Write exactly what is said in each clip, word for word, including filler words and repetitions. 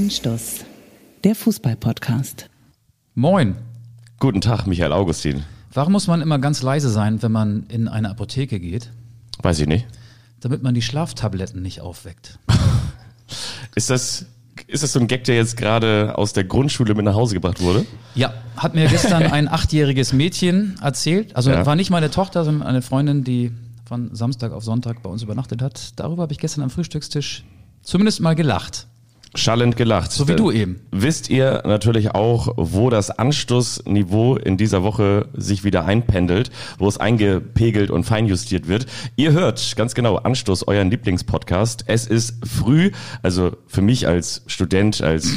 Anstoß, der Fußball-Podcast. Moin. Guten Tag, Michael Augustin. Warum muss man immer ganz leise sein, wenn man in eine Apotheke geht? Weiß ich nicht. Damit man die Schlaftabletten nicht aufweckt. Ist das, ist das so ein Gag, der jetzt gerade aus der Grundschule mit nach Hause gebracht wurde? Ja, hat mir gestern ein achtjähriges Mädchen erzählt. Also Ja. war nicht meine Tochter, sondern eine Freundin, die von Samstag auf Sonntag bei uns übernachtet hat. Darüber habe ich gestern am Frühstückstisch zumindest mal gelacht. Schallend gelacht. So wie du eben. Wisst ihr natürlich auch, wo das Anstoßniveau in dieser Woche sich wieder einpendelt, wo es eingepegelt und feinjustiert wird. Ihr hört ganz genau Anstoß, euren Lieblingspodcast. Es ist früh, also für mich als Student, als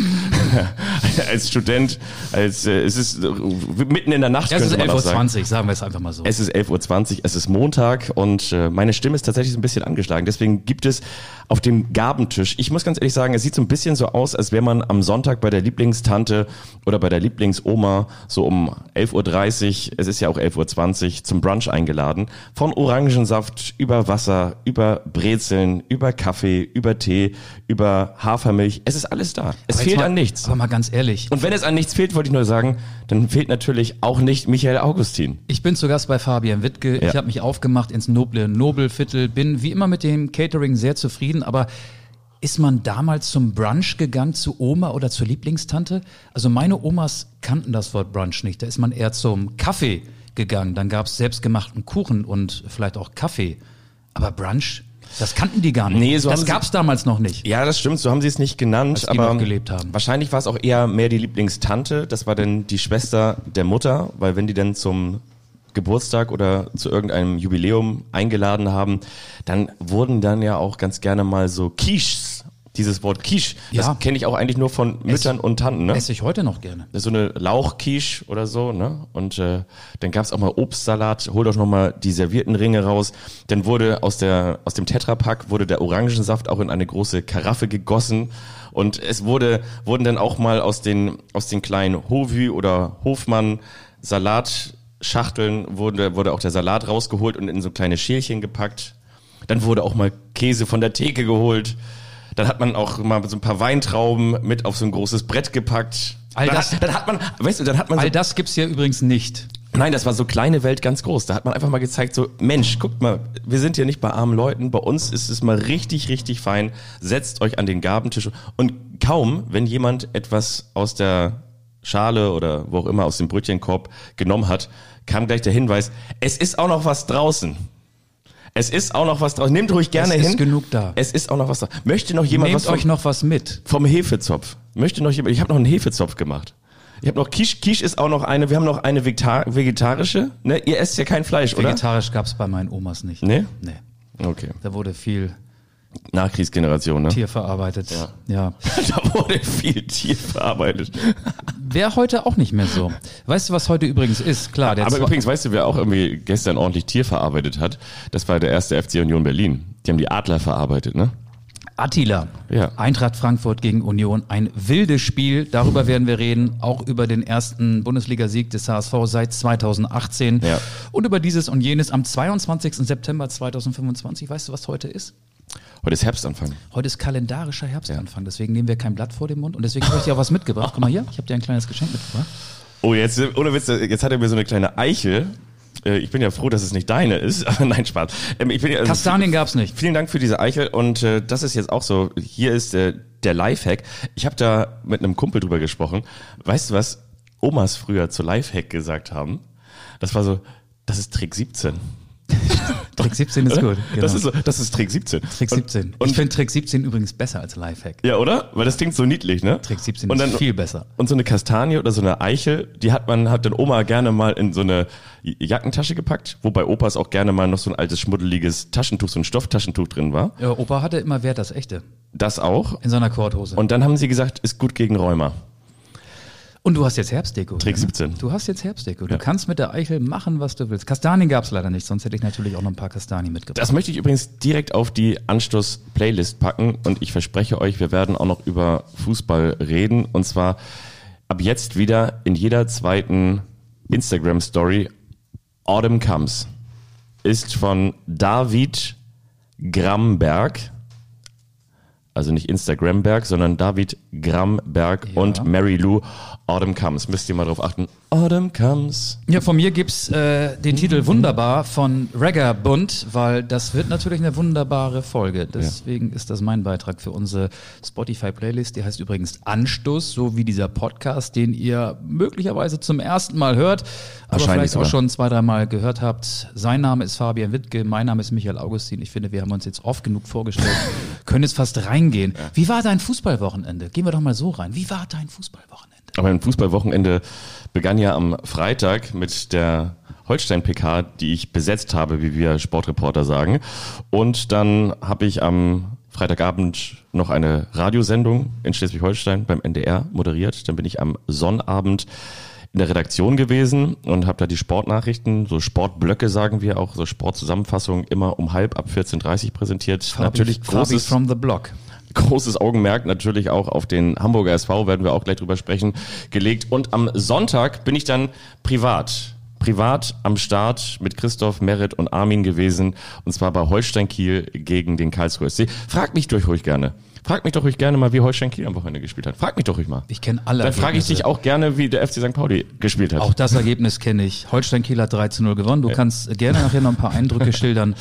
als Student, als äh, es ist äh, mitten in der Nacht, Ja, es ist könnte man elf auch Uhr sagen. zwanzig, sagen wir es einfach mal so. Es ist elf Uhr zwanzig, es ist Montag und äh, meine Stimme ist tatsächlich so ein bisschen angeschlagen. Deswegen gibt es auf dem Gabentisch, ich muss ganz ehrlich sagen, es sieht so ein bisschen so aus, als wäre man am Sonntag bei der Lieblingstante oder bei der Lieblingsoma so um elf Uhr dreißig, es ist ja auch elf Uhr zwanzig, zum Brunch eingeladen. Von Orangensaft über Wasser, über Brezeln, über Kaffee, über Tee, über Hafermilch. Es ist alles da. Es Aber jetzt fehlt mal, an nichts. Aber mal ganz ehrlich. Und wenn es an nichts fehlt, wollte ich nur sagen, dann fehlt natürlich auch nicht Michael Augustin. Ich bin zu Gast bei Fabian Wittke. Ja. Ich habe mich aufgemacht ins noble Nobelviertel, bin wie immer mit dem Catering sehr zufrieden, aber ist man damals zum Brunch gegangen, zu Oma oder zur Lieblingstante? Also meine Omas kannten das Wort Brunch nicht. Da ist man eher zum Kaffee gegangen. Dann gab es selbstgemachten Kuchen und vielleicht auch Kaffee. Aber Brunch, das kannten die gar nicht. Nee, so das haben sie- gab's damals noch nicht. Ja, das stimmt, so haben sie es nicht genannt, Als die aber noch gelebt haben. wahrscheinlich war es auch eher mehr die Lieblingstante, das war dann die Schwester der Mutter, weil wenn die dann zum Geburtstag oder zu irgendeinem Jubiläum eingeladen haben, dann wurden dann ja auch ganz gerne mal so Quiches, dieses Wort Quiche, das Ja. kenne ich auch eigentlich nur von Müttern und Tanten, ne? Esse ich heute noch gerne. Das ist so eine Lauchquiche oder so, ne? Und äh, dann gab's auch mal Obstsalat, hol doch noch mal die servierten Ringe raus. Dann wurde aus der aus dem Tetrapack wurde der Orangensaft auch in eine große Karaffe gegossen und es wurde wurden dann auch mal aus den aus den kleinen Hovü oder Hofmann Salatschachteln wurde wurde auch der Salat rausgeholt und in so kleine Schälchen gepackt. Dann wurde auch mal Käse von der Theke geholt. Dann hat man auch mal so ein paar Weintrauben mit auf so ein großes Brett gepackt. All dann, das- hat, dann hat man, weißt du, dann hat man so, All das gibt's hier übrigens nicht. nein, das war so kleine Welt ganz groß. Da hat man einfach mal gezeigt, so Mensch, guckt mal, wir sind hier nicht bei armen Leuten. Bei uns ist es mal richtig, richtig fein. Setzt euch an den Gabentisch und kaum, wenn jemand etwas aus der Schale oder wo auch immer aus dem Brötchenkorb genommen hat, kam gleich der Hinweis: Es ist auch noch was draußen. Es ist auch noch was draußen. Nehmt ruhig gerne Es hin. ist genug da. Es ist auch noch was da. Möchte noch jemand Nehmt was vom, euch noch was mit. vom Hefezopf? Möchte noch jemand? Ich habe noch einen Hefezopf gemacht. Ich habe noch Quiche. Quiche ist auch noch eine. Wir haben noch eine vegeta- vegetarische. Ne, ihr esst ja kein Fleisch, oder? Vegetarisch gab's bei meinen Omas nicht. Nee? Nee. Okay. Da wurde viel Nachkriegsgeneration, ne? Tier verarbeitet. Ja. Ja. Da wurde viel Tier verarbeitet. Wäre heute auch nicht mehr so. Weißt du, was heute übrigens ist? Klar, der Aber Zwa- übrigens, weißt du, wer auch irgendwie gestern ordentlich Tier verarbeitet hat? Das war der erste F C Union Berlin. Die haben die Adler verarbeitet, ne? Attila. Ja. Eintracht Frankfurt gegen Union. Ein wildes Spiel. Darüber werden wir reden. Auch über den ersten Bundesligasieg des H S V seit zweitausendachtzehn. Ja. Und über dieses und jenes am zweiundzwanzigsten September zweitausendfünfundzwanzig. Weißt du, was heute ist? Heute ist Herbstanfang. Heute ist kalendarischer Herbstanfang. Deswegen nehmen wir kein Blatt vor den Mund. Und deswegen habe ich dir auch was mitgebracht. Guck mal hier. Ich habe dir ein kleines Geschenk mitgebracht. Oh, jetzt, ohne Witz, jetzt hat er mir so eine kleine Eichel. Äh, Ich bin ja froh, dass es nicht deine ist. Aber nein, Spaß. Ähm, Ich bin ja, also, Kastanien gab's nicht. Vielen Dank für diese Eichel und äh, das ist jetzt auch so, hier ist äh, der Lifehack. Ich habe da mit einem Kumpel drüber gesprochen. Weißt du, was Omas früher zu Lifehack gesagt haben? Das war so, das ist Trick siebzehn. Trick siebzehn ist gut. Genau. Das ist so, das ist Trick siebzehn. Trick siebzehn. Und, und ich finde Trick siebzehn übrigens besser als Lifehack. ja, oder? Weil das klingt so niedlich, ne? Trick siebzehn und dann, ist viel besser. Und so eine Kastanie oder so eine Eichel, die hat man, hat dann Oma gerne mal in so eine Jackentasche gepackt, wo bei Opas auch gerne mal noch so ein altes schmuddeliges Taschentuch, so ein Stofftaschentuch drin war. Ja, Opa hatte immer Wert das echte. Das auch. In seiner Korthose. Und dann haben sie gesagt, ist gut gegen Rheuma. Und du hast jetzt Herbstdeko. Trick ne? siebzehn. Du hast jetzt Herbstdeko. Du Ja. kannst mit der Eichel machen, was du willst. Kastanien gab's leider nicht, sonst hätte ich natürlich auch noch ein paar Kastanien mitgebracht. Das möchte ich übrigens direkt auf die Anstoß-Playlist packen und ich verspreche euch, wir werden auch noch über Fußball reden und zwar ab jetzt wieder in jeder zweiten Instagram-Story Autumn Comes ist von David Gramberg. Also nicht Instagramberg, sondern David Gramberg Ja. und Mary Lou Autumn Comes. Müsst ihr mal drauf achten. Autumn Comes. Ja, von mir gibt's äh, den Titel Wunderbar von Reggae-Bund, weil das wird natürlich eine wunderbare Folge. Deswegen ja. ist das mein Beitrag für unsere Spotify-Playlist. Die heißt übrigens Anstoß, so wie dieser Podcast, den ihr möglicherweise zum ersten Mal hört, aber vielleicht auch schon zwei, dreimal gehört habt. Sein Name ist Fabian Wittke, mein Name ist Michael Augustin. Ich finde, wir haben uns jetzt oft genug vorgestellt, können jetzt fast reingehen. Ja. Wie war dein Fußballwochenende? Gehen wir doch mal so rein. Wie war dein Fußballwochenende? Aber ein Fußballwochenende begann ja am Freitag mit der Holstein-P K, die ich besetzt habe, wie wir Sportreporter sagen. Und dann habe ich am Freitagabend noch eine Radiosendung in Schleswig-Holstein beim N D R moderiert. Dann bin ich am Sonnabend in der Redaktion gewesen und habe da die Sportnachrichten, so Sportblöcke sagen wir auch, so Sportzusammenfassungen immer um halb ab vierzehn Uhr dreißig präsentiert. Fabi, natürlich großes, Fabi from the block. Großes Augenmerk natürlich auch auf den Hamburger S V, werden wir auch gleich drüber sprechen, gelegt. Und am Sonntag bin ich dann privat, privat am Start mit Christoph, Merit und Armin gewesen. Und zwar bei Holstein Kiel gegen den Karlsruher S C. Fragt mich doch ruhig gerne. Fragt mich doch ruhig gerne mal, wie Holstein Kiel am Wochenende gespielt hat. Fragt mich doch ruhig mal. Ich kenne alle Dann frage ich dich auch gerne, wie der F C Sankt Pauli gespielt hat. Auch das Ergebnis kenne ich. Holstein Kiel hat drei zu null gewonnen. Du ja. kannst gerne nachher noch ein paar Eindrücke schildern.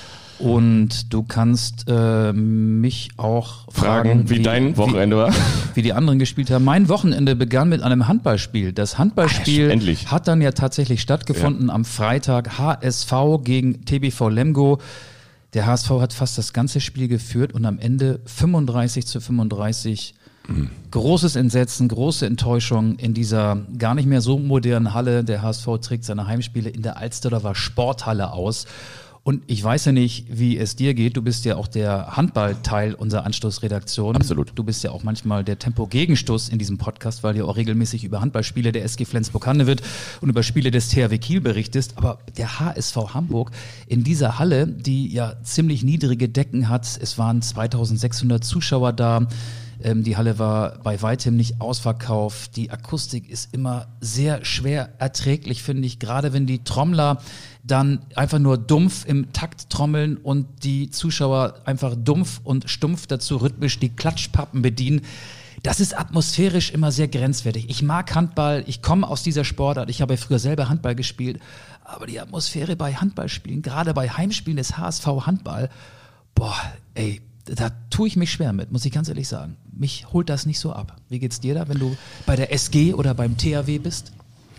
Und du kannst äh, mich auch fragen, fragen wie, wie dein Wochenende wie, war. Wie die anderen gespielt haben. Mein Wochenende begann mit einem Handballspiel. Das Handballspiel Ach, hat dann ja tatsächlich stattgefunden ja. am Freitag. H S V gegen T B V Lemgo. Der H S V hat fast das ganze Spiel geführt und am Ende fünfunddreißig zu fünfunddreißig. Mhm. Großes Entsetzen, große Enttäuschung in dieser gar nicht mehr so modernen Halle. Der H S V trägt seine Heimspiele in der Alsterdorfer Sporthalle aus. Und ich weiß ja nicht, wie es dir geht. Du bist ja auch der Handballteil unserer Anstoßredaktion. Absolut. Du bist ja auch manchmal der Tempo-Gegenstoß in diesem Podcast, weil du auch regelmäßig über Handballspiele der S G Flensburg-Handewitt und über Spiele des T H W Kiel berichtest. Aber der H S V Hamburg in dieser Halle, die ja ziemlich niedrige Decken hat, es waren zweitausendsechshundert Zuschauer da. Die Halle war bei weitem nicht ausverkauft. Die Akustik ist immer sehr schwer erträglich, finde ich. Gerade wenn die Trommler dann einfach nur dumpf im Takt trommeln und die Zuschauer einfach dumpf und stumpf dazu rhythmisch die Klatschpappen bedienen. Das ist atmosphärisch immer sehr grenzwertig. Ich mag Handball, ich komme aus dieser Sportart, ich habe ja früher selber Handball gespielt. Aber die Atmosphäre bei Handballspielen, gerade bei Heimspielen des H S V Handball, boah, ey, da tue ich mich schwer mit, muss ich ganz ehrlich sagen. Mich holt das nicht so ab. Wie geht's dir da, wenn du bei der S G oder beim T H W bist?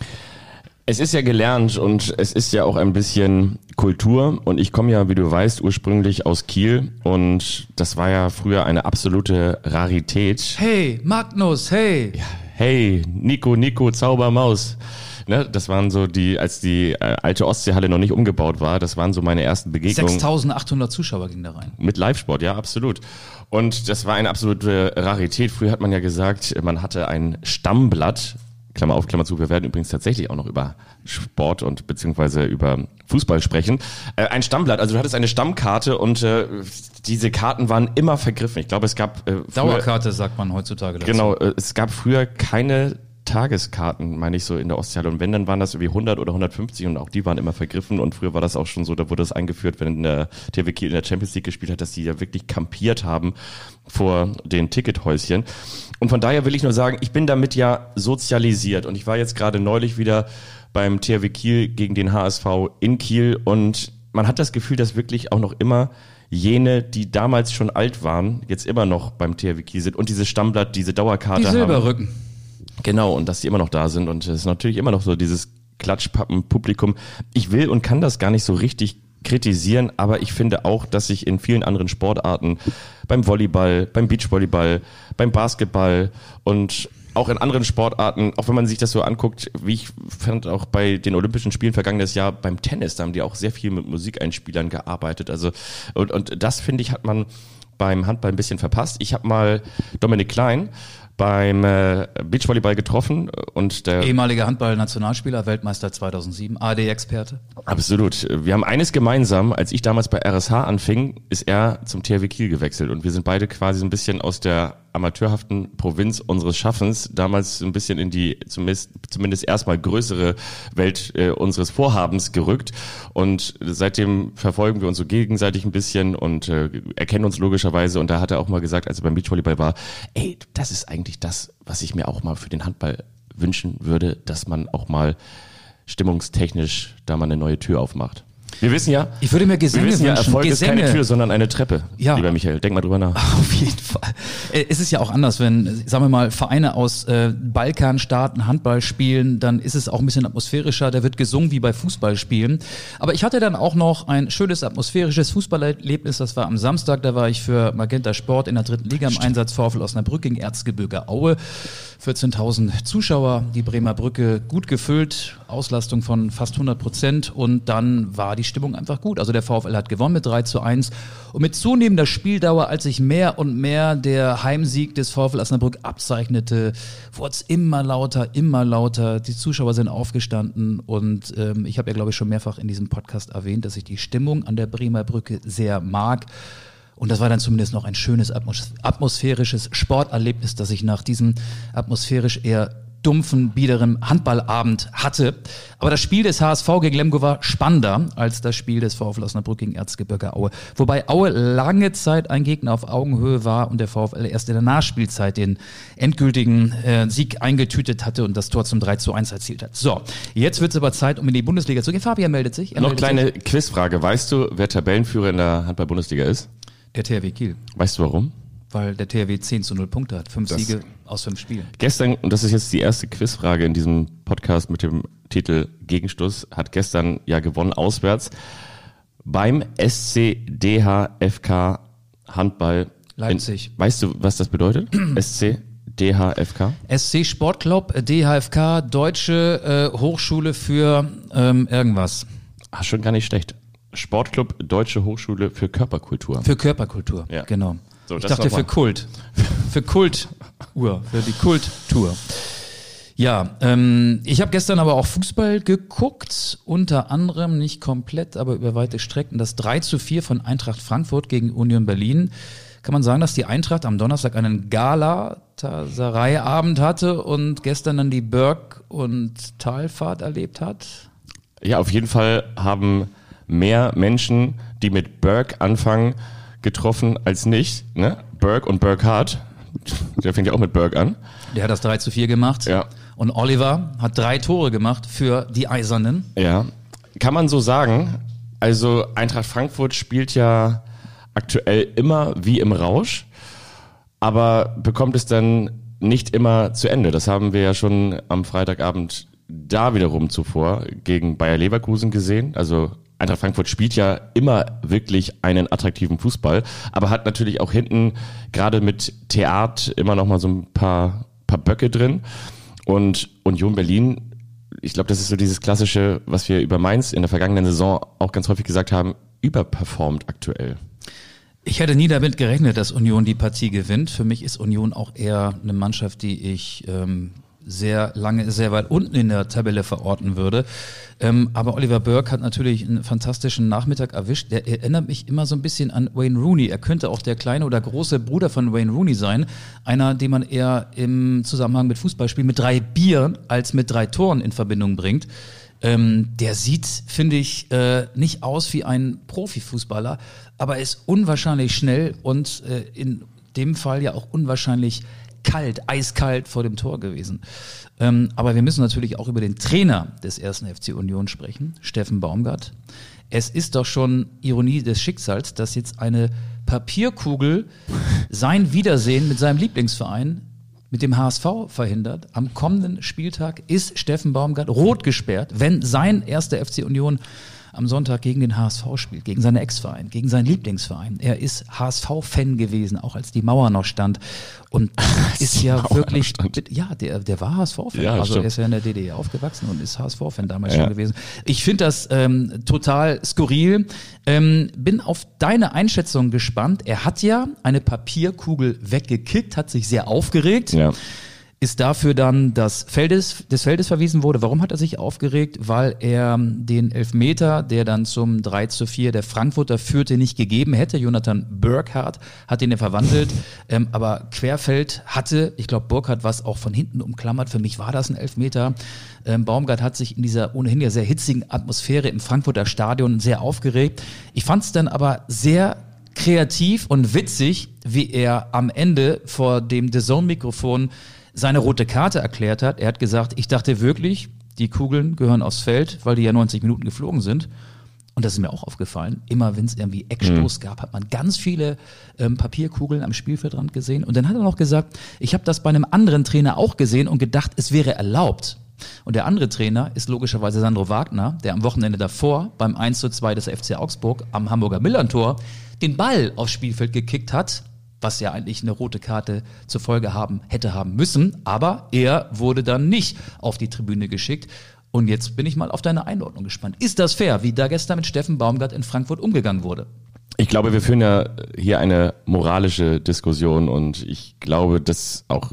Es ist ja gelernt und es ist ja auch ein bisschen Kultur und ich komme ja, wie du weißt, ursprünglich aus Kiel und das war ja früher eine absolute Rarität. Hey, Magnus, hey! Ja, hey, Nico, Nico, Zaubermaus. Ne, das waren so die, als die äh, alte Ostseehalle noch nicht umgebaut war, das waren so meine ersten Begegnungen. sechstausendachthundert Zuschauer gingen da rein. Mit Live-Sport, ja, absolut. Und das war eine absolute Rarität. Früher hat man ja gesagt, man hatte ein Stammblatt, Klammer auf, Klammer zu, wir werden übrigens tatsächlich auch noch über Sport und beziehungsweise über Fußball sprechen. Äh, ein Stammblatt, also du hattest eine Stammkarte und äh, diese Karten waren immer vergriffen. Ich glaube, es gab... Äh, früher, Dauerkarte sagt man heutzutage dazu. Genau, äh, es gab früher keine Tageskarten, meine ich so, in der Ostseehalle. Und wenn, dann waren das irgendwie hundert oder hundertfünfzig und auch die waren immer vergriffen. Und früher war das auch schon so, da wurde das eingeführt, wenn der T H W Kiel in der Champions League gespielt hat, dass die ja wirklich kampiert haben vor den Tickethäuschen. Und von daher will ich nur sagen, ich bin damit ja sozialisiert. Und ich war jetzt gerade neulich wieder beim T H W Kiel gegen den H S V in Kiel. Und man hat das Gefühl, dass wirklich auch noch immer jene, die damals schon alt waren, jetzt immer noch beim T H W Kiel sind und dieses Stammblatt, diese Dauerkarte die haben. Die Silberrücken. Genau, und dass die immer noch da sind und es ist natürlich immer noch so dieses Klatschpappen-Publikum. Ich will und kann das gar nicht so richtig kritisieren, aber ich finde auch, dass sich in vielen anderen Sportarten, beim Volleyball, beim Beachvolleyball, beim Basketball und auch in anderen Sportarten, auch wenn man sich das so anguckt, wie ich fand auch bei den Olympischen Spielen vergangenes Jahr beim Tennis, da haben die auch sehr viel mit Musikeinspielern gearbeitet. Also und, und das, finde ich, hat man beim Handball ein bisschen verpasst. Ich habe mal Dominik Klein beim äh, Beachvolleyball getroffen und der ehemaliger Handball-Nationalspieler, Weltmeister zweitausendsieben, A R D-Experte. Absolut. Wir haben eines gemeinsam, als ich damals bei R S H anfing, ist er zum T H W Kiel gewechselt und wir sind beide quasi so ein bisschen aus der amateurhaften Provinz unseres Schaffens damals ein bisschen in die zumindest, zumindest erstmal größere Welt äh, unseres Vorhabens gerückt. Und seitdem verfolgen wir uns so gegenseitig ein bisschen und äh, erkennen uns logischerweise. Und da hat er auch mal gesagt, als er beim Beachvolleyball war, ey, das ist eigentlich das, was ich mir auch mal für den Handball wünschen würde, dass man auch mal stimmungstechnisch da mal eine neue Tür aufmacht. Wir wissen ja, ich würde mir Gesänge wir wissen ja, wünschen. Erfolg Gesänge. ist keine Tür, sondern eine Treppe. Ja. Lieber Michael, denk mal drüber nach. Auf jeden Fall. Es ist ja auch anders, wenn, sagen wir mal, Vereine aus äh, Balkanstaaten Handball spielen, dann ist es auch ein bisschen atmosphärischer, da wird gesungen wie bei Fußballspielen. Aber ich hatte dann auch noch ein schönes atmosphärisches Fußballerlebnis, das war am Samstag, da war ich für Magenta Sport in der dritten Liga im Einsatz, VfL Osnabrück gegen Erzgebirge Aue. vierzehntausend Zuschauer, die Bremer Brücke gut gefüllt, Auslastung von fast hundert Prozent und dann war die Stimmung einfach gut. Also der VfL hat gewonnen mit drei zu eins und mit zunehmender Spieldauer, als sich mehr und mehr der Heimsieg des VfL Osnabrück abzeichnete, wurde es immer lauter, immer lauter. Die Zuschauer sind aufgestanden und ähm, ich habe ja, glaube ich, schon mehrfach in diesem Podcast erwähnt, dass ich die Stimmung an der Bremer Brücke sehr mag. Und das war dann zumindest noch ein schönes atmos- atmosphärisches Sporterlebnis, das ich nach diesem atmosphärisch eher dumpfen, biederen Handballabend hatte. Aber das Spiel des H S V gegen Lemgo war spannender als das Spiel des VfL Osnabrück gegen Erzgebirge Aue. Wobei Aue lange Zeit ein Gegner auf Augenhöhe war und der VfL erst in der Nachspielzeit den endgültigen äh, Sieg eingetütet hatte und das Tor zum drei zu eins erzielt hat. So, jetzt wird es aber Zeit, um in die Bundesliga zu gehen. Fabian meldet sich. Er Noch meldet kleine sich. Quizfrage. Weißt du, wer Tabellenführer in der Handball-Bundesliga ist? Der T H W Kiel. Weißt du warum? Weil der T H W zehn zu null Punkte hat. Fünf Das- Siege aus fünf Spielen. Gestern, und das ist jetzt die erste Quizfrage in diesem Podcast mit dem Titel Gegenstoß, hat gestern ja gewonnen auswärts beim S C D H F K Handball. Leipzig. In, weißt du, was das bedeutet? S C D H F K? S C Sportclub, D H F K, Deutsche äh, Hochschule für ähm, irgendwas. Ah, schon gar nicht schlecht. Sportclub Deutsche Hochschule für Körperkultur. Für Körperkultur, Ja. genau. So, ich das dachte noch mal. für Kult. Für Kultuhr, für die Kulttour. Ja, ähm, ich habe gestern aber auch Fußball geguckt, unter anderem, nicht komplett, aber über weite Strecken, das drei zu vier von Eintracht Frankfurt gegen Union Berlin. Kann man sagen, dass die Eintracht am Donnerstag einen Gala-Taserei-Abend hatte und gestern dann die Berg- und Talfahrt erlebt hat? Ja, auf jeden Fall haben mehr Menschen, die mit Berg anfangen, getroffen als nicht. Ne? Berg und Burkhardt, der fängt ja auch mit Berg an. Der hat das drei zu vier gemacht. Ja. Und Oliver hat drei Tore gemacht für die Eisernen. Ja, kann man so sagen. Also Eintracht Frankfurt spielt ja aktuell immer wie im Rausch, aber bekommt es dann nicht immer zu Ende. Das haben wir ja schon am Freitagabend da wiederum zuvor gegen Bayer Leverkusen gesehen. Also Eintracht Frankfurt spielt ja immer wirklich einen attraktiven Fußball, aber hat natürlich auch hinten gerade mit Theat immer noch mal so ein paar, paar Böcke drin. Und Union Berlin, ich glaube, das ist so dieses klassische, was wir über Mainz in der vergangenen Saison auch ganz häufig gesagt haben, überperformt aktuell. Ich hätte nie damit gerechnet, dass Union die Partie gewinnt. Für mich ist Union auch eher eine Mannschaft, die ich ähm, sehr lange, sehr weit unten in der Tabelle verorten würde. Ähm, aber Oliver Burke hat natürlich einen fantastischen Nachmittag erwischt. Der erinnert mich immer so ein bisschen an Wayne Rooney. Er könnte auch der kleine oder große Bruder von Wayne Rooney sein. Einer, den man eher im Zusammenhang mit Fußballspielen mit drei Bieren als mit drei Toren in Verbindung bringt. Ähm, der sieht, finde ich, äh, nicht aus wie ein Profifußballer, aber er ist unwahrscheinlich schnell und äh, in dem Fall ja auch unwahrscheinlich kalt, eiskalt vor dem Tor gewesen. Ähm, aber wir müssen natürlich auch über den Trainer des ersten F C Union sprechen, Steffen Baumgart. Es ist doch schon Ironie des Schicksals, dass jetzt eine Papierkugel sein Wiedersehen mit seinem Lieblingsverein, mit dem H S V, verhindert. Am kommenden Spieltag ist Steffen Baumgart rot gesperrt, wenn sein erster F C Union am Sonntag gegen den H S V spielt, gegen seinen Ex-Verein, gegen seinen Lieblingsverein. Er ist H S V-Fan gewesen, auch als die Mauer noch stand. Und ist ja Mauer wirklich, stand. ja, der, der war H S V-Fan. Ja, also stimmt. er ist ja in der D D R aufgewachsen und ist H S V-Fan damals Ja. schon gewesen. Ich finde das ähm, total skurril. Ähm, bin auf deine Einschätzung gespannt. Er hat ja eine Papierkugel weggekickt, hat sich sehr aufgeregt. Ja. ist dafür dann des Feldes, des Feldes verwiesen wurde. Warum hat er sich aufgeregt? Weil er den Elfmeter, der dann zum drei zu vier der Frankfurter führte, nicht gegeben hätte. Jonathan Burkhardt hat ihn ja verwandelt, ähm, aber Querfeld hatte, ich glaube Burkhardt was auch von hinten umklammert. Für mich war das ein Elfmeter. Ähm, Baumgart hat sich in dieser ohnehin ja sehr hitzigen Atmosphäre im Frankfurter Stadion sehr aufgeregt. Ich fand es dann aber sehr kreativ und witzig, wie er am Ende vor dem D A Z N-Mikrofon seine rote Karte erklärt hat. Er hat gesagt, ich dachte wirklich, die Kugeln gehören aufs Feld, weil die ja neunzig Minuten geflogen sind. Und das ist mir auch aufgefallen. Immer wenn es irgendwie Eckstoß mhm. gab, hat man ganz viele ähm, Papierkugeln am Spielfeldrand gesehen. Und dann hat er noch gesagt, ich habe das bei einem anderen Trainer auch gesehen und gedacht, es wäre erlaubt. Und der andere Trainer ist logischerweise Sandro Wagner, der am Wochenende davor beim eins zu zwei des F C Augsburg am Hamburger Millerntor den Ball aufs Spielfeld gekickt hat, was ja eigentlich eine rote Karte zur Folge haben hätte haben müssen. Aber er wurde dann nicht auf die Tribüne geschickt. Und jetzt bin ich mal auf deine Einordnung gespannt. Ist das fair, wie da gestern mit Steffen Baumgart in Frankfurt umgegangen wurde? Ich glaube, wir führen ja hier eine moralische Diskussion und ich glaube, dass auch,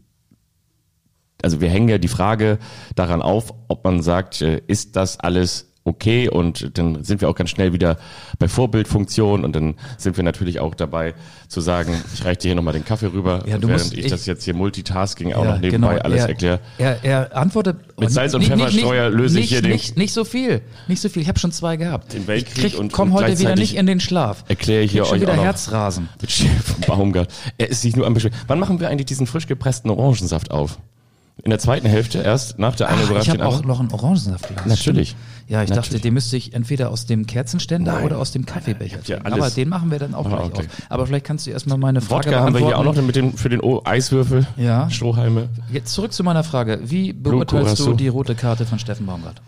also wir hängen ja die Frage daran auf, ob man sagt, ist das alles okay, und dann sind wir auch ganz schnell wieder bei Vorbildfunktion und dann sind wir natürlich auch dabei zu sagen, ich reiche dir hier nochmal den Kaffee rüber, ja, während musst, ich, ich das jetzt hier Multitasking auch ja, noch nebenbei genau, alles er, erkläre. Er, er antwortet mit Salz und nicht, Pfefferstreuer nicht, löse nicht, ich hier nicht, den... Nicht so viel, nicht so viel. Ich habe schon zwei gehabt. Den Weltkrieg ich krieg, und komm und heute wieder nicht in den Schlaf. Erkläre ich hier schon euch wieder auch noch Herzrasen. Mit Steffen Baumgart. Er ist sich nur am Beschweren. Wann machen wir eigentlich diesen frisch gepressten Orangensaft auf? In der zweiten Hälfte erst, nach der einen Ach, überrascht ich habe den auch anderen? noch einen Orangensaftglas. Natürlich. Ja, ich Natürlich. dachte, den müsste ich entweder aus dem Kerzenständer Nein. oder aus dem Kaffeebecher Nein, ja trinken. alles- Aber den machen wir dann auch Machen wir gleich auch gleich. auf. Aber vielleicht kannst du erstmal meine Frage Wodka haben wir hier auch noch beantworten. mit dem, für den o- Eiswürfel, Ja. Strohhalme. Jetzt zurück zu meiner Frage. Wie beurteilst Curacao. du die rote Karte von Steffen Baumgart?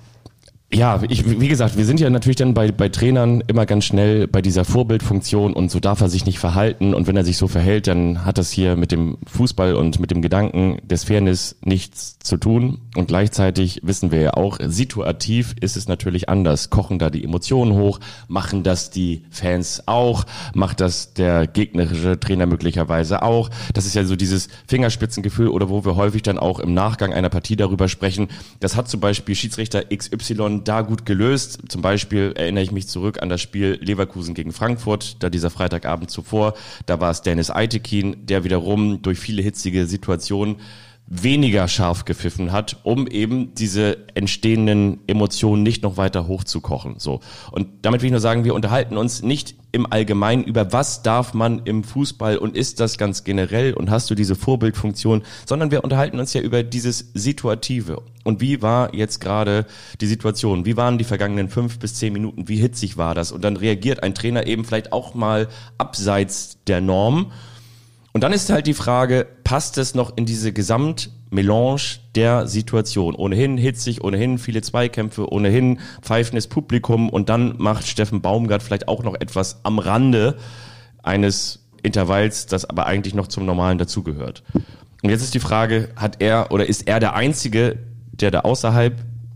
Ja, ich, wie gesagt, wir sind ja natürlich dann bei, bei Trainern immer ganz schnell bei dieser Vorbildfunktion und so darf er sich nicht verhalten, und wenn er sich so verhält, dann hat das hier mit dem Fußball und mit dem Gedanken des Fairness nichts zu tun, und gleichzeitig wissen wir ja auch, situativ ist es natürlich anders. Kochen da die Emotionen hoch, machen das die Fans auch, macht das der gegnerische Trainer möglicherweise auch. Das ist ja so dieses Fingerspitzengefühl, oder wo wir häufig dann auch im Nachgang einer Partie darüber sprechen. Das hat zum Beispiel Schiedsrichter X Y da gut gelöst. Zum Beispiel erinnere ich mich zurück an das Spiel Leverkusen gegen Frankfurt, da dieser Freitagabend zuvor. Da war es Dennis Eitekin, der wiederum durch viele hitzige Situationen weniger scharf gepfiffen hat, um eben diese entstehenden Emotionen nicht noch weiter hochzukochen. So. Und damit will ich nur sagen, wir unterhalten uns nicht im Allgemeinen über, was darf man im Fußball und ist das ganz generell und hast du diese Vorbildfunktion, sondern wir unterhalten uns ja über dieses Situative. Und wie war jetzt gerade die Situation? Wie waren die vergangenen fünf bis zehn Minuten? Wie hitzig war das? Und dann reagiert ein Trainer eben vielleicht auch mal abseits der Norm. Und dann ist halt die Frage, passt es noch in diese Gesamtmelange der Situation? Ohnehin hitzig, ohnehin viele Zweikämpfe, ohnehin pfeifendes Publikum, und dann macht Steffen Baumgart vielleicht auch noch etwas am Rande eines Intervalls, das aber eigentlich noch zum Normalen dazugehört. Und jetzt ist die Frage, hat er oder ist er der Einzige, der da außerhalb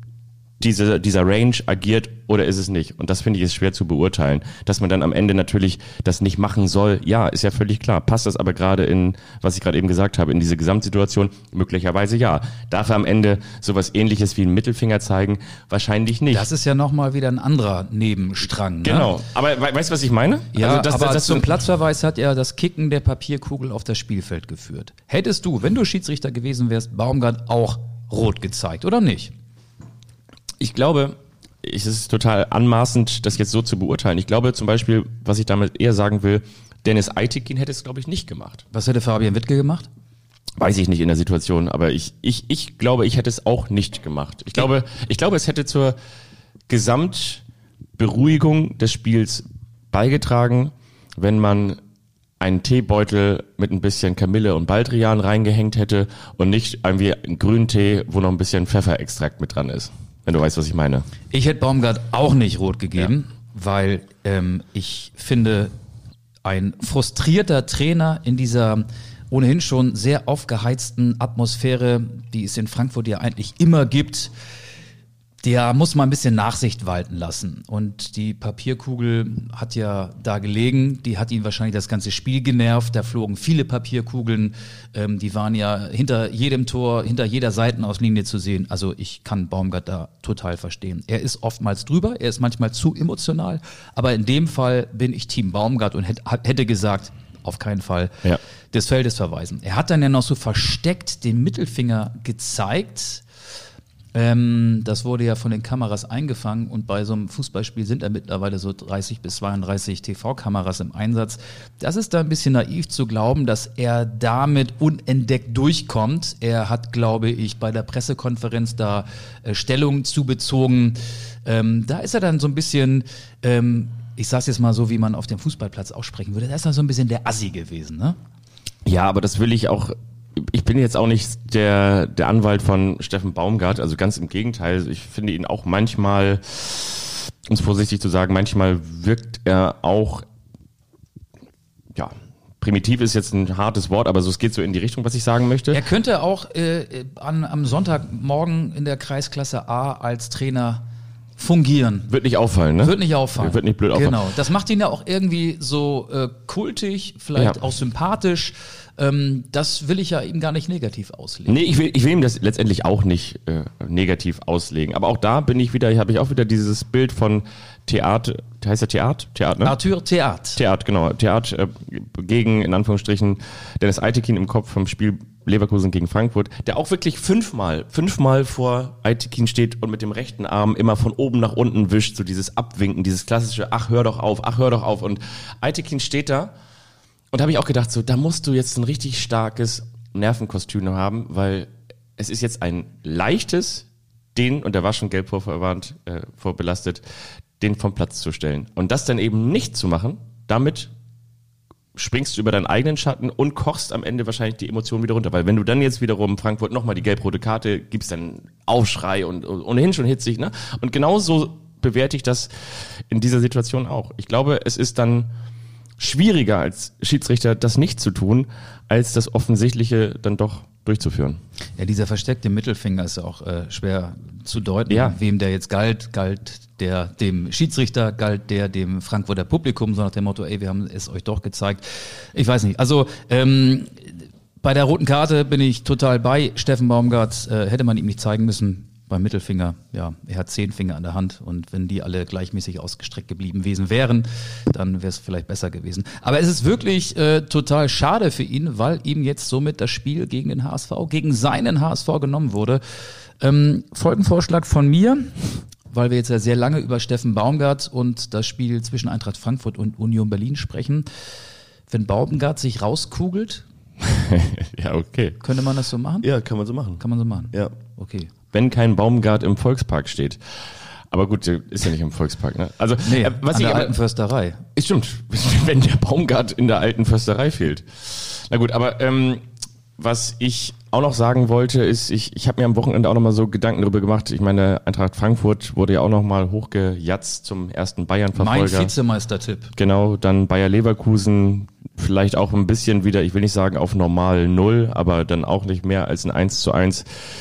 diese, dieser Range agiert, oder ist es nicht? Und das finde ich ist schwer zu beurteilen. Dass man dann am Ende natürlich das nicht machen soll, ja, ist ja völlig klar. Passt das aber gerade in, was ich gerade eben gesagt habe, in diese Gesamtsituation? Möglicherweise ja. Darf er am Ende sowas Ähnliches wie einen Mittelfinger zeigen? Wahrscheinlich nicht. Das ist ja nochmal wieder ein anderer Nebenstrang. Ne? Genau. Aber we- weißt du, was ich meine? Ja, also das, aber das, das zum Platzverweis hat ja das Kicken der Papierkugel auf das Spielfeld geführt. Hättest du, wenn du Schiedsrichter gewesen wärst, Baumgart auch rot gezeigt, oder nicht? Ich glaube, es ist total anmaßend, das jetzt so zu beurteilen. Ich glaube zum Beispiel, was ich damit eher sagen will, Dennis Eitekin hätte es, glaube ich, nicht gemacht. Was hätte Fabian Wittke gemacht? Weiß ich nicht in der Situation, aber ich, ich, ich glaube, ich hätte es auch nicht gemacht. Ich glaube, ich glaube, es hätte zur Gesamtberuhigung des Spiels beigetragen, wenn man einen Teebeutel mit ein bisschen Kamille und Baldrian reingehängt hätte und nicht irgendwie einen grünen Tee, wo noch ein bisschen Pfefferextrakt mit dran ist. Wenn du weißt, was ich meine. Ich hätte Baumgart auch nicht rot gegeben, ja. weil ähm, ich finde, ein frustrierter Trainer in dieser ohnehin schon sehr aufgeheizten Atmosphäre, die es in Frankfurt ja eigentlich immer gibt, der muss mal ein bisschen Nachsicht walten lassen. Und die Papierkugel hat ja da gelegen, die hat ihn wahrscheinlich das ganze Spiel genervt. Da flogen viele Papierkugeln, ähm, die waren ja hinter jedem Tor, hinter jeder Seitenauslinie zu sehen. Also ich kann Baumgart da total verstehen. Er ist oftmals drüber, er ist manchmal zu emotional, aber in dem Fall bin ich Team Baumgart und hätte, hätte gesagt, auf keinen Fall ja. des Feldes verweisen. Er hat dann ja noch so versteckt den Mittelfinger gezeigt. Ähm, das wurde ja von den Kameras eingefangen und bei so einem Fußballspiel sind da mittlerweile so dreißig bis zweiunddreißig T V-Kameras im Einsatz. Das ist da ein bisschen naiv zu glauben, dass er damit unentdeckt durchkommt. Er hat, glaube ich, bei der Pressekonferenz da äh, Stellung zu bezogen. Ähm, da ist er dann so ein bisschen... Ähm, ich sag's jetzt mal so, wie man auf dem Fußballplatz aussprechen würde, da ist er so ein bisschen der Assi gewesen, ne? Ja, aber das will ich auch, ich bin jetzt auch nicht der, der Anwalt von Steffen Baumgart, also ganz im Gegenteil, ich finde ihn auch manchmal, um es vorsichtig zu sagen, manchmal wirkt er auch, ja, primitiv ist jetzt ein hartes Wort, aber so, es geht so in die Richtung, was ich sagen möchte. Er könnte auch äh, an, am Sonntagmorgen in der Kreisklasse A als Trainer fungieren. Wird nicht auffallen, ne? Wird nicht auffallen. Wird nicht blöd auffallen. Genau. Das macht ihn ja auch irgendwie so äh, kultig, vielleicht ja. auch sympathisch. Ähm, das will ich ja ihm gar nicht negativ auslegen. Nee, ich will, ich will ihm das letztendlich auch nicht äh, negativ auslegen. Aber auch da bin ich wieder, habe ich auch wieder dieses Bild von Theater, heißt der Theater? Theater, ne? Arthur Theat. Theat, genau. Theat äh, gegen, in Anführungsstrichen, Dennis Eitekin im Kopf vom Spiel Leverkusen gegen Frankfurt, der auch wirklich fünfmal, fünfmal vor Eitekin steht und mit dem rechten Arm immer von oben nach unten wischt, so dieses Abwinken, dieses klassische, ach hör doch auf, ach hör doch auf. Und Eitekin steht da und da habe ich auch gedacht, so, da musst du jetzt ein richtig starkes Nervenkostüm haben, weil es ist jetzt ein leichtes, den, und der war schon gelb vorverwarnt, äh, vorbelastet, den vom Platz zu stellen. Und das dann eben nicht zu machen, damit springst du über deinen eigenen Schatten und kochst am Ende wahrscheinlich die Emotionen wieder runter. Weil wenn du dann jetzt wiederum Frankfurt nochmal die gelb-rote Karte gibst, dann Aufschrei und, und ohnehin schon hitzig, ne? Und genauso bewerte ich das in dieser Situation auch. Ich glaube, es ist dann schwieriger als Schiedsrichter, das nicht zu tun, als das Offensichtliche dann doch durchzuführen. Ja, dieser versteckte Mittelfinger ist ja auch äh, schwer zu deuten, ja. wem der jetzt galt. Galt der dem Schiedsrichter, galt der dem Frankfurter Publikum, so nach dem Motto, ey, wir haben es euch doch gezeigt. Ich weiß nicht, also ähm, bei der roten Karte bin ich total bei Steffen Baumgart, äh, hätte man ihm nicht zeigen müssen. Beim Mittelfinger, ja, er hat zehn Finger an der Hand und wenn die alle gleichmäßig ausgestreckt geblieben gewesen wären, dann wäre es vielleicht besser gewesen. Aber es ist wirklich äh, total schade für ihn, weil ihm jetzt somit das Spiel gegen den H S V, gegen seinen H S V genommen wurde. Ähm, Folgenvorschlag von mir, weil wir jetzt ja sehr lange über Steffen Baumgart und das Spiel zwischen Eintracht Frankfurt und Union Berlin sprechen. Wenn Baumgart sich rauskugelt, ja, okay. Könnte man das so machen? Ja, kann man so machen. Kann man so machen? Ja. Okay. Wenn kein Baumgart im Volkspark steht. Aber gut, der ist ja nicht im Volkspark, ne? Also, Nee, äh, was an ich der aber, alten Försterei. stimmt, wenn der Baumgart in der alten Försterei fehlt. Na gut, aber ähm, was ich auch noch sagen wollte, ist, ich, ich habe mir am Wochenende auch noch mal so Gedanken darüber gemacht. Ich meine, Eintracht Frankfurt wurde ja auch noch mal hochgejatzt zum ersten Bayern-Verfolger. Mein Vizemeistertipp. Genau, dann Bayer Leverkusen, vielleicht auch ein bisschen wieder, ich will nicht sagen auf normal Null, aber dann auch nicht mehr als ein eins zu eins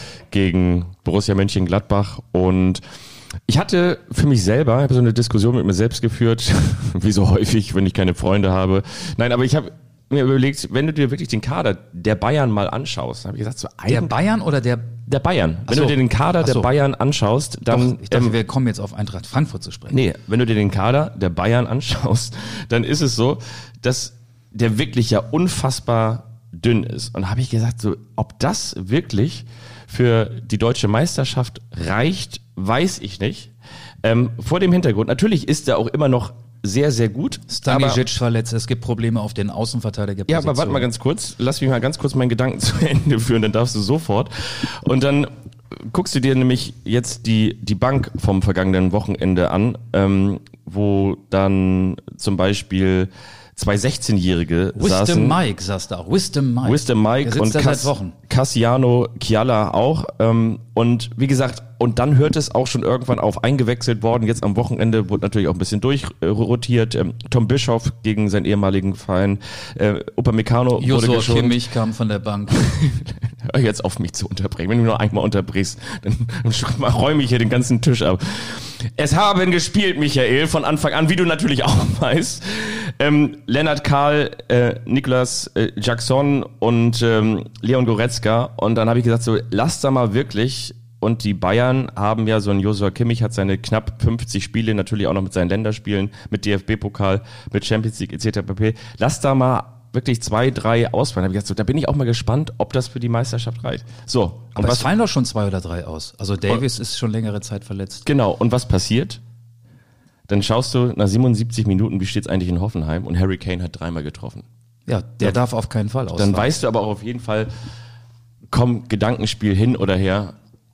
gegen Borussia Mönchengladbach. Und ich hatte für mich selber, habe so eine Diskussion mit mir selbst geführt, wie so häufig, wenn ich keine Freunde habe. Nein, aber ich habe mir überlegt, wenn du dir wirklich den Kader der Bayern mal anschaust, habe ich gesagt, so Der Bayern oder der... der Bayern. Wenn Ach so. du dir den Kader Ach der so. Bayern anschaust, dann Doch, ich dachte, ähm, wir kommen jetzt auf Eintracht Frankfurt zu sprechen. Nee, wenn du dir den Kader der Bayern anschaust, dann ist es so, dass der wirklich ja unfassbar dünn ist. Und da habe ich gesagt, so, ob das wirklich für die deutsche Meisterschaft reicht, weiß ich nicht. Ähm, vor dem Hintergrund, natürlich ist er auch immer noch sehr, sehr gut. Stanisic verletzt, es gibt Probleme auf den Außenverteidigerpositionen. Ja, aber warte mal ganz kurz, lass mich mal ganz kurz meinen Gedanken zu Ende führen, dann darfst du sofort. Und dann guckst du dir nämlich jetzt die, die Bank vom vergangenen Wochenende an, ähm, wo dann zum Beispiel zwei sechzehnjährige Wisdom saßen. Mike saß da auch. Wisdom Mike. Wisdom Mike Der und sitzt da Cass- seit Wochen. Cassiano Chiala auch. Ähm, und wie gesagt, und dann hört es auch schon irgendwann auf, eingewechselt worden. Jetzt am Wochenende wurde natürlich auch ein bisschen durchrotiert. Ähm, Tom Bischoff gegen seinen ehemaligen Verein. Äh, Upamecano wurde Joshua geschont. Kimmich kam von der Bank. Hör jetzt auf, mich zu unterbrechen. Wenn du nur einmal unterbrichst, dann räume ich hier den ganzen Tisch ab. Es haben gespielt, Michael, von Anfang an, wie du natürlich auch weißt. Ähm, Lennart Kahl, äh, Niklas äh, Jackson und ähm, Leon Goretzka. Und dann habe ich gesagt, so, lasst da mal wirklich. Und die Bayern haben ja so ein Joshua Kimmich, hat seine knapp fünfzig Spiele, natürlich auch noch mit seinen Länderspielen, mit D F B-Pokal, mit Champions League et cetera pp. Lasst da mal wirklich zwei, drei ausfallen. Da hab ich gesagt, so, da bin ich auch mal gespannt, ob das für die Meisterschaft reicht. So. Und Aber was es fallen doch schon zwei oder drei aus. Also Davis ist schon längere Zeit verletzt. Genau. Und was passiert? Dann schaust du nach siebenundsiebzig Minuten, wie steht's eigentlich in Hoffenheim? Und Harry Kane hat dreimal getroffen. Ja, der darf auf keinen Fall ausfallen. Dann weißt du aber auch auf jeden Fall, komm, Gedankenspiel hin oder her.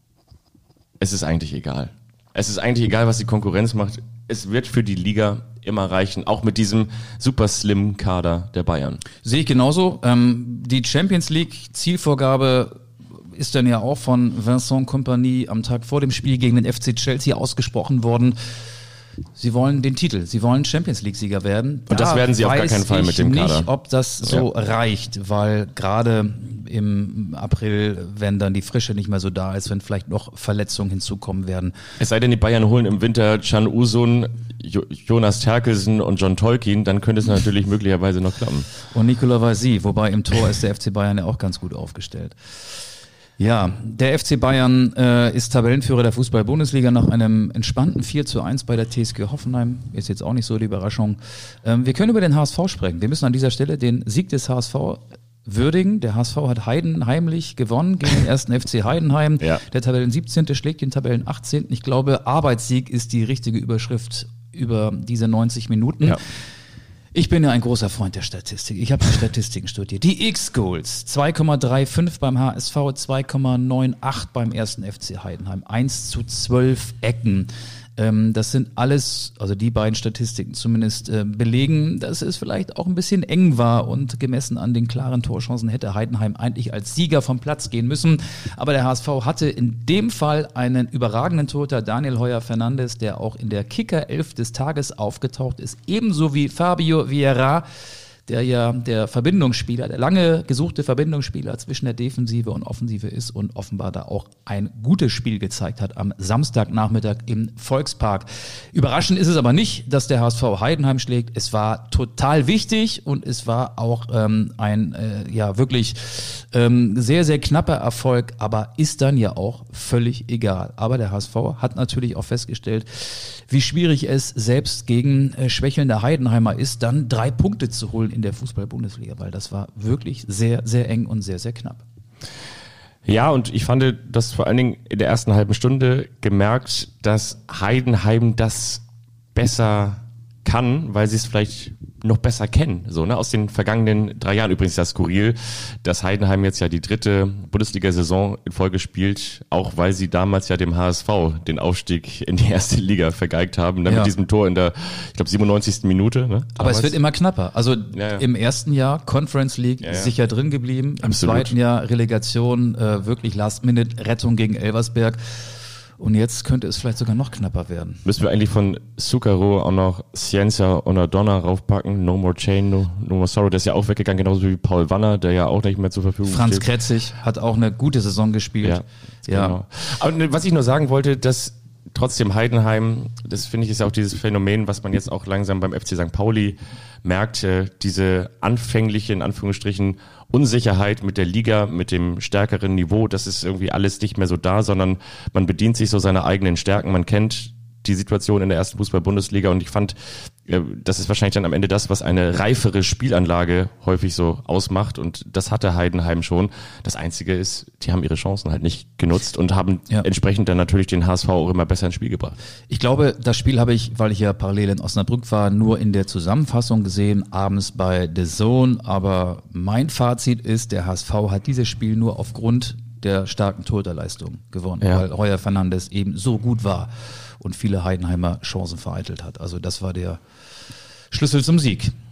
Es ist eigentlich egal. Es ist eigentlich egal, was die Konkurrenz macht. Es wird für die Liga immer reichen, auch mit diesem super slim Kader der Bayern. Sehe ich genauso. Ähm, die Champions League Zielvorgabe ist dann ja auch von Vincent Kompany am Tag vor dem Spiel gegen den F C Chelsea ausgesprochen worden. Sie wollen den Titel, sie wollen Champions League Sieger werden. Und das Da werden sie auf gar weiß keinen Fall ich mit dem Kader. nicht, ob das so Ja. reicht, weil gerade im April, wenn dann die Frische nicht mehr so da ist, wenn vielleicht noch Verletzungen hinzukommen werden. Es sei denn, die Bayern holen im Winter Can Usun, jo- Jonas Terkelsen und John Tolkien, dann könnte es natürlich möglicherweise noch klappen. Und Nicolas Vazy, wobei im Tor ist der F C Bayern ja auch ganz gut aufgestellt. Ja, der F C Bayern äh, ist Tabellenführer der Fußball-Bundesliga nach einem entspannten vier zu eins bei der T S G Hoffenheim. Ist jetzt auch nicht so die Überraschung. Ähm, wir können über den H S V sprechen. Wir müssen an dieser Stelle den Sieg des H S V würdigen. Der H S V hat Heiden heimlich gewonnen gegen den ersten F C Heidenheim. Ja. Der Tabellen siebzehnte schlägt den Tabellen achtzehnten Ich glaube, Arbeitssieg ist die richtige Überschrift über diese neunzig Minuten. Ja. Ich bin ja ein großer Freund der Statistik. Ich habe die Statistiken studiert. Die X-Goals, zwei Komma fünfunddreißig beim H S V, zwei Komma achtzig beim ersten F C Heidenheim, eins zu zwölf Ecken. Ähm, das sind alles, also die beiden Statistiken zumindest, äh, belegen, dass es vielleicht auch ein bisschen eng war und gemessen an den klaren Torchancen hätte Heidenheim eigentlich als Sieger vom Platz gehen müssen. Aber der H S V hatte in dem Fall einen überragenden Torhüter, Daniel Heuer-Fernandes, der auch in der Kicker-Elf des Tages aufgetaucht ist, ebenso wie Fabio Vieira, der ja der Verbindungsspieler, der lange gesuchte Verbindungsspieler zwischen der Defensive und Offensive ist und offenbar da auch ein gutes Spiel gezeigt hat am Samstagnachmittag im Volkspark. Überraschend ist es aber nicht, dass der H S V Heidenheim schlägt. Es war total wichtig und es war auch ähm, ein äh, ja wirklich ähm, sehr, sehr knapper Erfolg, aber ist dann ja auch völlig egal. Aber der H S V hat natürlich auch festgestellt, wie schwierig es selbst gegen äh, schwächelnde Heidenheimer ist, dann drei Punkte zu holen in der Fußball-Bundesliga, weil das war wirklich sehr, sehr eng und sehr, sehr knapp. Ja, und ich fand das vor allen Dingen in der ersten halben Stunde gemerkt, dass Heidenheim das besser kann, weil sie es vielleicht noch besser kennen, so, ne, aus den vergangenen drei Jahren. Übrigens ja skurril, dass Heidenheim jetzt ja die dritte Bundesliga-Saison in Folge spielt, auch weil sie damals ja dem H S V den Aufstieg in die erste Liga vergeigt haben, ne, Ja. mit diesem Tor in der, ich glaube, siebenundneunzigsten Minute, ne. Aber es damals. wird immer knapper. Also Ja, ja. im ersten Jahr Conference League Ja, ja. sicher drin geblieben, im Absolut. zweiten Jahr Relegation, äh, wirklich Last-Minute-Rettung gegen Elversberg. Und jetzt könnte es vielleicht sogar noch knapper werden. Müssen wir eigentlich von Zucchero auch noch Cienza Onadonna raufpacken? No More Chain, no, no More Sorrow. Der ist ja auch weggegangen, genauso wie Paul Wanner, der ja auch nicht mehr zur Verfügung Franz steht. Kretzig hat auch eine gute Saison gespielt. Ja, ja. Genau. Aber ne, was ich nur sagen wollte, dass trotzdem Heidenheim, das finde ich ist ja auch dieses Phänomen, was man jetzt auch langsam beim F C Sankt Pauli merkt, äh, diese anfängliche, in Anführungsstrichen, Unsicherheit mit der Liga, mit dem stärkeren Niveau, das ist irgendwie alles nicht mehr so da, sondern man bedient sich so seiner eigenen Stärken. Man kennt die Situation in der ersten Fußball-Bundesliga und ich fand, äh, das ist wahrscheinlich dann am Ende das, was eine reifere Spielanlage häufig so ausmacht und das hatte Heidenheim schon. Das Einzige ist, die haben ihre Chancen halt nicht genutzt und haben Ja. entsprechend dann natürlich den H S V auch immer besser ins Spiel gebracht. Ich glaube, das Spiel habe ich, weil ich ja parallel in Osnabrück war, nur in der Zusammenfassung gesehen, abends bei The Zone. Aber mein Fazit ist, der H S V hat dieses Spiel nur aufgrund der starken Torhüterleistung gewonnen, Ja. weil Heuer Fernandes eben so gut war und viele Heidenheimer Chancen vereitelt hat. Also das war der Schlüssel zum Sieg.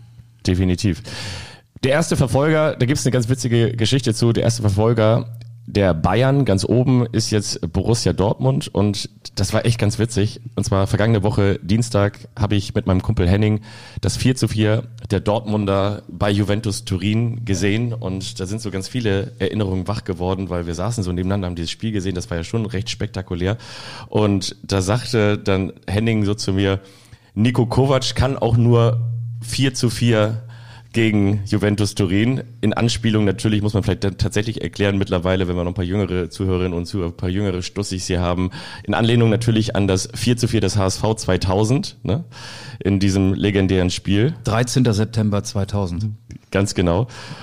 definitiv. Der erste Verfolger, da gibt's eine ganz witzige Geschichte zu, der erste Verfolger der Bayern ganz oben ist jetzt Borussia Dortmund und das war echt ganz witzig. Und zwar vergangene Woche Dienstag habe ich mit meinem Kumpel Henning das vier zu vier der Dortmunder bei Juventus Turin gesehen und da sind so ganz viele Erinnerungen wach geworden, weil wir saßen so nebeneinander, haben dieses Spiel gesehen, das war ja schon recht spektakulär und da sagte dann Henning so zu mir, Niko Kovac kann auch nur vier zu vier gegen Juventus Turin. In Anspielung natürlich, muss man vielleicht tatsächlich erklären mittlerweile, wenn wir noch ein paar jüngere Zuhörerinnen und Zuhörer, ein paar jüngere Stussis hier haben, in Anlehnung natürlich an das vier zu vier des H S V zweitausend, ne, in diesem legendären Spiel. dreizehnter September zweitausend. Ganz genau.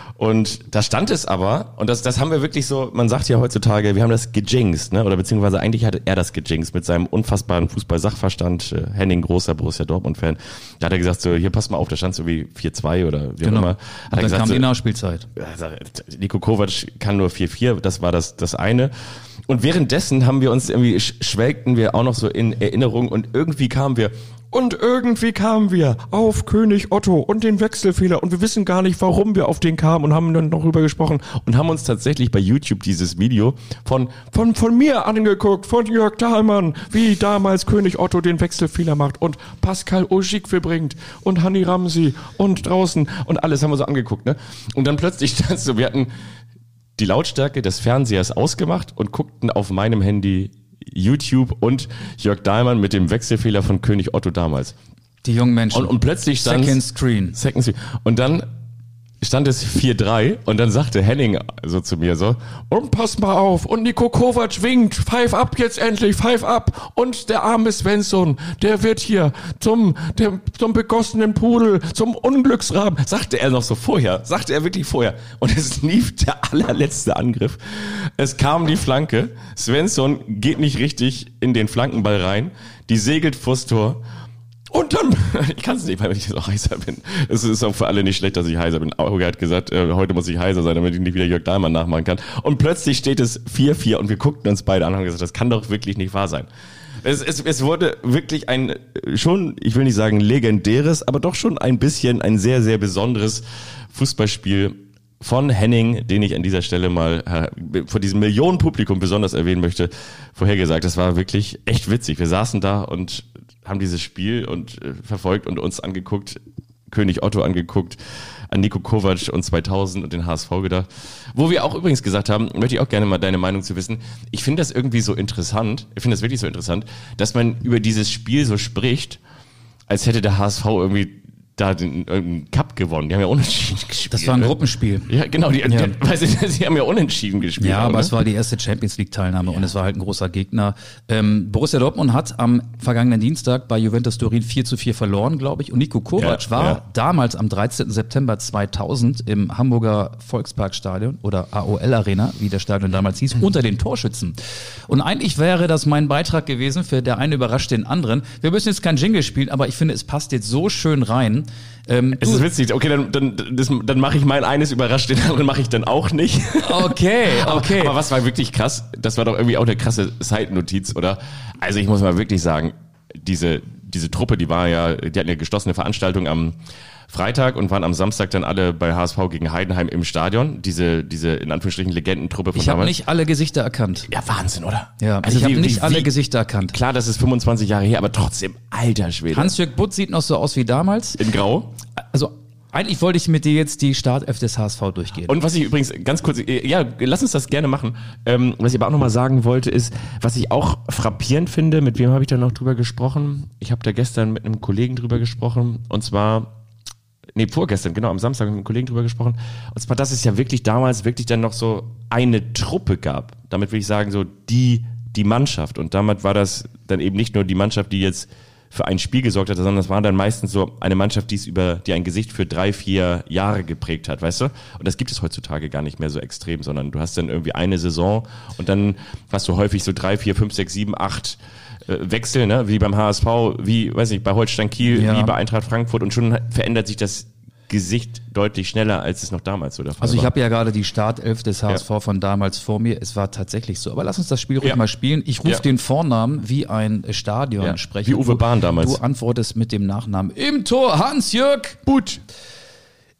Und da stand es aber, und das, das haben wir wirklich so, man sagt ja heutzutage, wir haben das gejinxt, ne? Oder beziehungsweise eigentlich hat er das gejinxt mit seinem unfassbaren Fußball-Sachverstand, äh, Henning, großer Borussia Dortmund-Fan. Da hat er gesagt, so, hier, pass mal auf, da stand so wie vier zwei oder wie genau. auch immer. Hat und er dann gesagt, kam so, die Nachspielzeit. Niko Kovac kann nur vier vier, das war das, das eine. Und währenddessen haben wir uns irgendwie, schwelgten wir auch noch so in Erinnerung und irgendwie kamen wir, Und irgendwie kamen wir auf König Otto und den Wechselfehler und wir wissen gar nicht, warum wir auf den kamen und haben dann noch drüber gesprochen und haben uns tatsächlich bei YouTube dieses Video von von von mir angeguckt, von Jörg Dahlmann, wie damals König Otto den Wechselfehler macht und Pascal Ojikwe bringt und Hani Ramsi und draußen und alles haben wir so angeguckt, ne? Und dann plötzlich stand so, wir hatten die Lautstärke des Fernsehers ausgemacht und guckten auf meinem Handy YouTube und Jörg Dahlmann mit dem Wechselfehler von König Otto damals. Die jungen Menschen. Und, und plötzlich stand Second Screen. Second Screen. Und dann stand es vier drei und dann sagte Henning so zu mir so, und pass mal auf, und Niko Kovac winkt, pfeif ab jetzt endlich, pfeif ab, und der arme Svensson, der wird hier zum, der, zum begossenen Pudel, zum Unglücksraben, sagte er noch so vorher, sagte er wirklich vorher, und es lief der allerletzte Angriff, es kam die Flanke, Svensson geht nicht richtig in den Flankenball rein, die segelt vors Tor. Und dann, ich kann es nicht, weil ich so heiser bin. Es ist auch für alle nicht schlecht, dass ich heiser bin. Auge hat gesagt, äh, heute muss ich heiser sein, damit ich nicht wieder Jörg Dahlmann nachmachen kann. Und plötzlich steht es vier vier und wir guckten uns beide an und haben gesagt, das kann doch wirklich nicht wahr sein. Es, es, es wurde wirklich ein, schon, ich will nicht sagen legendäres, aber doch schon ein bisschen ein sehr, sehr besonderes Fußballspiel von Henning, den ich an dieser Stelle mal äh, vor diesem Millionenpublikum besonders erwähnen möchte, vorhergesagt. Das war wirklich echt witzig. Wir saßen da und haben dieses Spiel und äh, verfolgt und uns angeguckt, König Otto angeguckt, an Niko Kovac und zweitausend und den H S V gedacht. Wo wir auch übrigens gesagt haben, möchte ich auch gerne mal deine Meinung zu wissen, ich finde das irgendwie so interessant, ich finde das wirklich so interessant, dass man über dieses Spiel so spricht, als hätte der H S V irgendwie da den irgendeinen Cup gewonnen. Die haben ja unentschieden gespielt. Das war ein ne? Gruppenspiel. Ja, genau. Die, Ja. die, weißt du, sie haben ja unentschieden gespielt. Ja, auch, aber ne? es war die erste Champions-League-Teilnahme ja. Und es war halt ein großer Gegner. Ähm, Borussia Dortmund hat am vergangenen Dienstag bei Juventus Turin vier zu vier verloren, glaube ich. Und Niko Kovac Ja, war ja. damals am dreizehnten September zweitausend im Hamburger Volksparkstadion oder A O L Arena, wie der Stadion damals hieß, unter den Torschützen. Und eigentlich wäre das mein Beitrag gewesen, für der eine überrascht den anderen. Wir müssen jetzt kein Jingle spielen, aber ich finde, es passt jetzt so schön rein. Ähm, Es ist witzig. Okay, dann, dann, das, dann mache ich mein eines überrascht, den anderen mache ich dann auch nicht. Okay, okay. Aber, aber was war wirklich krass? Das war doch irgendwie auch eine krasse Side-Notiz, oder? Also ich muss mal wirklich sagen, diese, diese Truppe, die war ja, die hatten eine geschlossene Veranstaltung am Freitag und waren am Samstag dann alle bei H S V gegen Heidenheim im Stadion. Diese, diese in Anführungsstrichen Legendentruppe von Ich habe damals. nicht alle Gesichter erkannt. Ja, Wahnsinn, oder? Ja, Also ich habe wie- nicht wie- alle wie- Gesichter erkannt. Klar, das ist fünfundzwanzig Jahre her, aber trotzdem, alter Schwede. Hans-Jörg Butt sieht noch so aus wie damals. in Grau. Also eigentlich wollte ich mit dir jetzt die Startelf des H S V durchgehen. Und was ich übrigens ganz kurz, ja, lass uns das gerne machen. Ähm, was ich aber auch nochmal sagen wollte, ist, was ich auch frappierend finde, mit wem habe ich da noch drüber gesprochen? Ich habe da gestern mit einem Kollegen drüber gesprochen, und zwar, nee, vorgestern, genau, am Samstag mit einem Kollegen drüber gesprochen. Und zwar, dass es ja wirklich damals wirklich dann noch so eine Truppe gab. Damit will ich sagen, so die, die Mannschaft. Und damit war das dann eben nicht nur die Mannschaft, die jetzt für ein Spiel gesorgt hat, sondern es war dann meistens so eine Mannschaft, die es über, die ein Gesicht für drei, vier Jahre geprägt hat, weißt du? Und das gibt es heutzutage gar nicht mehr so extrem, sondern du hast dann irgendwie eine Saison und dann hast du häufig so drei, vier, fünf, sechs, sieben, acht äh, Wechsel, ne? Wie beim H S V, wie, weiß nicht, bei Holstein Kiel, Ja. wie bei Eintracht Frankfurt, und schon verändert sich das Gesicht deutlich schneller, als es noch damals so der Fall Also ich war. habe ja gerade die Startelf des H S V von damals vor mir. Es war tatsächlich so. Aber lass uns das Spiel ruhig Ja. mal spielen. Ich rufe Ja. den Vornamen wie ein Stadionsprecher. Wie Uwe Bahn damals. Du antwortest mit dem Nachnamen. Im Tor Hans-Jörg Butt.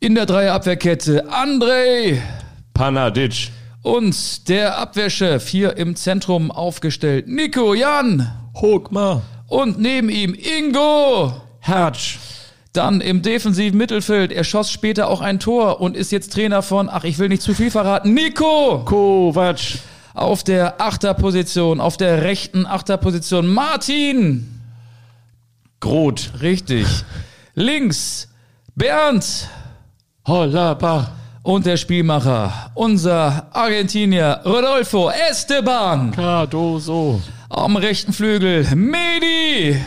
In der Dreierabwehrkette Andrej Panadic. und der Abwehrchef hier im Zentrum aufgestellt Nico Jan Hochmar. und neben ihm Ingo Hertz. Dann im defensiven Mittelfeld, er schoss später auch ein Tor und ist jetzt Trainer von, ach, ich will nicht zu viel verraten, Nico Kovac. auf der Achterposition, auf der rechten Achterposition Martin. Groth. Richtig. Links Bernd Hollapa. und der Spielmacher, unser Argentinier Rodolfo Esteban. Cardoso. Am rechten Flügel Medi.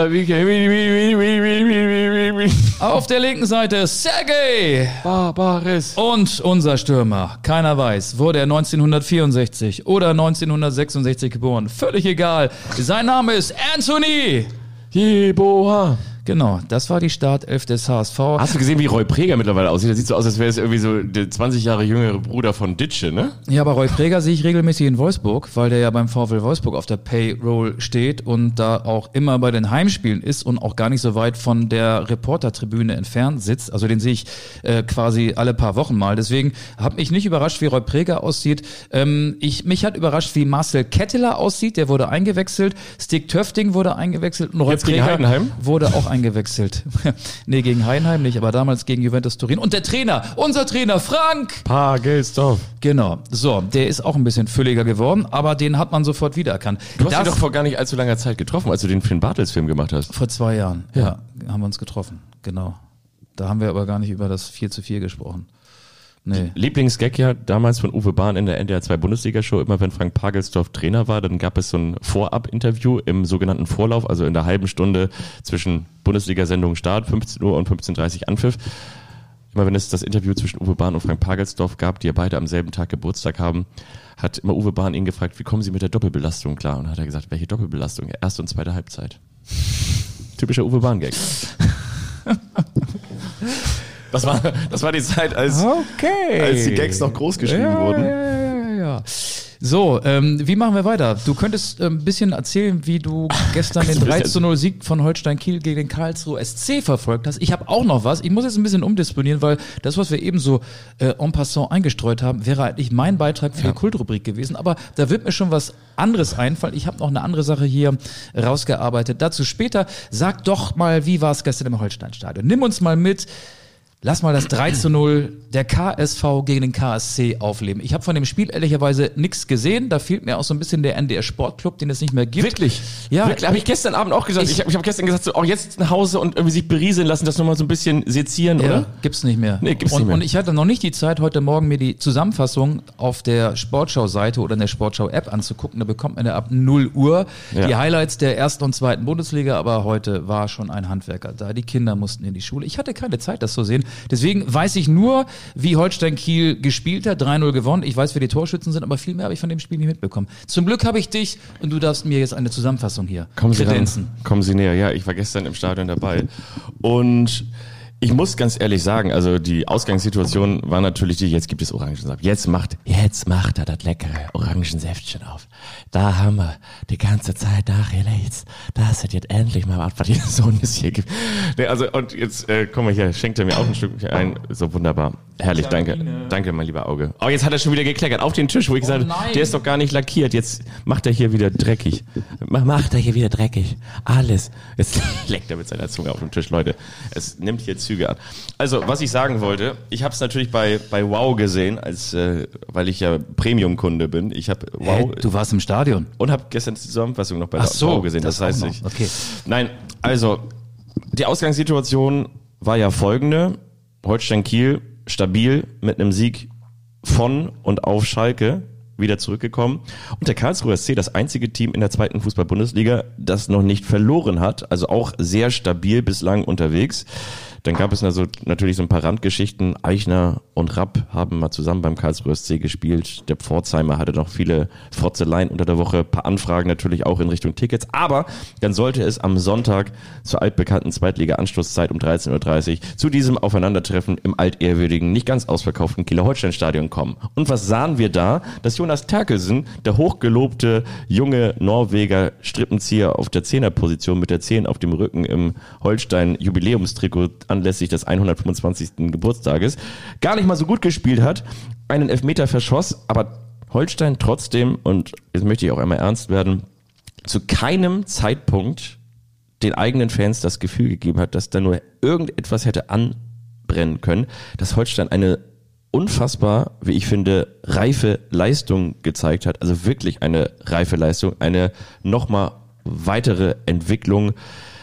Auf der linken Seite Sergej. Barbares. Und unser Stürmer, keiner weiß, wurde er neunzehnhundertvierundsechzig oder neunzehnhundertsechsundsechzig geboren. Völlig egal. Sein Name ist Anthony Jeboa. Genau, das war die Startelf des H S V. Hast du gesehen, wie Roy Preger mittlerweile aussieht? Das sieht so aus, als wäre es irgendwie so der zwanzig Jahre jüngere Bruder von Ditsche, ne? Ja, aber Roy Preger sehe ich regelmäßig in Wolfsburg, weil der ja beim VfL Wolfsburg auf der Payroll steht und da auch immer bei den Heimspielen ist und auch gar nicht so weit von der Reportertribüne entfernt sitzt. Also den sehe ich äh, quasi alle paar Wochen mal. Deswegen hat mich nicht überrascht, wie Roy Preger aussieht. Ähm, ich, mich hat überrascht, wie Marcel Ketteler aussieht. Der wurde eingewechselt. Stig Töfting wurde eingewechselt und Roy Jetzt gegen Preger Heidenheim? wurde auch eingewechselt. Nee, gegen Heidenheim nicht, aber damals gegen Juventus Turin. Und der Trainer, unser Trainer Frank. Pagelsdorf. Genau. So, der ist auch ein bisschen fülliger geworden, aber den hat man sofort wiedererkannt. Du hast Das ihn doch vor gar nicht allzu langer Zeit getroffen, als du den Finn Bartels-Film gemacht hast. vor zwei Jahren, ja. ja, haben wir uns getroffen. Genau. Da haben wir aber gar nicht über das vier zu vier gesprochen. Nee. Lieblingsgag ja damals von Uwe Bahn in der N D R zwei Bundesliga-Show, immer wenn Frank Pagelsdorf Trainer war, dann gab es so ein Vorab-Interview im sogenannten Vorlauf, also in der halben Stunde zwischen Bundesliga-Sendung Start, fünfzehn Uhr und fünfzehn Uhr dreißig Anpfiff. Immer wenn es das Interview zwischen Uwe Bahn und Frank Pagelsdorf gab, die ja beide am selben Tag Geburtstag haben, hat immer Uwe Bahn ihn gefragt, wie kommen Sie mit der Doppelbelastung klar? Und dann hat er gesagt, welche Doppelbelastung? Erste und zweite Halbzeit. Typischer Uwe Bahn-Gag. Das war, das war die Zeit, als, Okay. als die Gags noch groß geschrieben ja, wurden. Ja, ja, ja, ja. So, ähm, wie machen wir weiter? Du könntest äh, ein bisschen erzählen, wie du gestern den drei zu null Sieg von Holstein Kiel gegen den Karlsruhe S C verfolgt hast. Ich habe auch noch was. Ich muss jetzt ein bisschen umdisponieren, weil das, was wir eben so äh, en passant eingestreut haben, wäre eigentlich mein Beitrag für Ja. die Kultrubrik gewesen. Aber da wird mir schon was anderes einfallen. Ich habe noch eine andere Sache hier rausgearbeitet. Dazu später. Sag doch mal, wie war es gestern im Holsteinstadion? Nimm uns mal mit. Lass mal das drei zu null der K S V gegen den K S C aufleben. Ich habe von dem Spiel ehrlicherweise nichts gesehen. Da fehlt mir auch so ein bisschen der N D R Sportclub, den es nicht mehr gibt. Wirklich? Ja. Wirklich, habe ich gestern Abend auch gesagt. Ich- Ich, ich habe hab gestern gesagt, so, auch jetzt nach Hause und irgendwie sich berieseln lassen, das nochmal so ein bisschen sezieren, Ja, oder? gibt's nicht mehr. Nee, gibt's und, nicht mehr. Und ich hatte noch nicht die Zeit, heute Morgen mir die Zusammenfassung auf der Sportschau-Seite oder in der Sportschau-App anzugucken. Da bekommt man ja ab null Uhr Ja. die Highlights der ersten und zweiten Bundesliga, aber heute war schon ein Handwerker da. Die Kinder mussten in die Schule. Ich hatte keine Zeit, das zu sehen. Deswegen weiß ich nur, wie Holstein Kiel gespielt hat. drei null gewonnen. Ich weiß, wer die Torschützen sind, aber viel mehr habe ich von dem Spiel nicht mitbekommen. Zum Glück habe ich dich und du darfst mir jetzt eine Zusammenfassung hier Kommen Sie ran. kredenzen. Kommen Sie näher. Ja, ich war gestern im Stadion dabei. Und ich muss ganz ehrlich sagen, also die Ausgangssituation war natürlich die, jetzt gibt es Orangensaft. Jetzt macht, jetzt macht er das leckere Orangensäftchen auf. Da haben wir die ganze Zeit nachgelegt. Das hat jetzt endlich mal was, was die Sohn es hier gibt. Nee, also, und jetzt, äh, komm mal hier, schenkt er mir auch ein Stück ein. So wunderbar. Herrlich, danke. Danke, mein lieber Auge. Oh, jetzt hat er schon wieder gekleckert auf den Tisch, wo ich gesagt habe, nein. der ist doch gar nicht lackiert. Jetzt macht er hier wieder dreckig. Ma- Macht er hier wieder dreckig. Alles. Jetzt leckt er mit seiner Zunge auf dem Tisch, Leute. Es nimmt hier Züge an. Also, was ich sagen wollte, ich habe es natürlich bei bei Wow gesehen, als äh, weil ich ja Premium-Kunde bin. Ich habe Wow Hä? Du warst im Stadion. und habe gestern die Zusammenfassung noch bei Ach so, Wow gesehen. Das, das heißt auch ich. noch. Okay. Nein, also die Ausgangssituation war ja folgende: Holstein Kiel stabil mit einem Sieg von und auf Schalke wieder zurückgekommen. Und der Karlsruher S C, das einzige Team in der zweiten Fußball-Bundesliga, das noch nicht verloren hat, also auch sehr stabil bislang unterwegs. Dann gab es also natürlich so ein paar Randgeschichten. Eichner und Rapp haben mal zusammen beim Karlsruher S C gespielt. Der Pforzheimer hatte noch viele Frotzeleien unter der Woche. Ein paar Anfragen natürlich auch in Richtung Tickets. Aber dann sollte es am Sonntag zur altbekannten Zweitliga-Anschlusszeit um dreizehn Uhr dreißig zu diesem Aufeinandertreffen im altehrwürdigen, nicht ganz ausverkauften Kieler Holstein-Stadion kommen. Und was sahen wir da? Dass Jonas Terkelsen, der hochgelobte junge Norweger Strippenzieher auf der Zehnerposition mit der zehn auf dem Rücken im Holstein-Jubiläumstrikot anlässlich des hundertfünfundzwanzigsten Geburtstages gar nicht mal so gut gespielt hat, einen Elfmeter verschoss, aber Holstein trotzdem, und jetzt möchte ich auch einmal ernst werden, zu keinem Zeitpunkt den eigenen Fans das Gefühl gegeben hat, dass da nur irgendetwas hätte anbrennen können, dass Holstein eine unfassbar, wie ich finde, reife Leistung gezeigt hat, also wirklich eine reife Leistung, eine nochmal weitere Entwicklung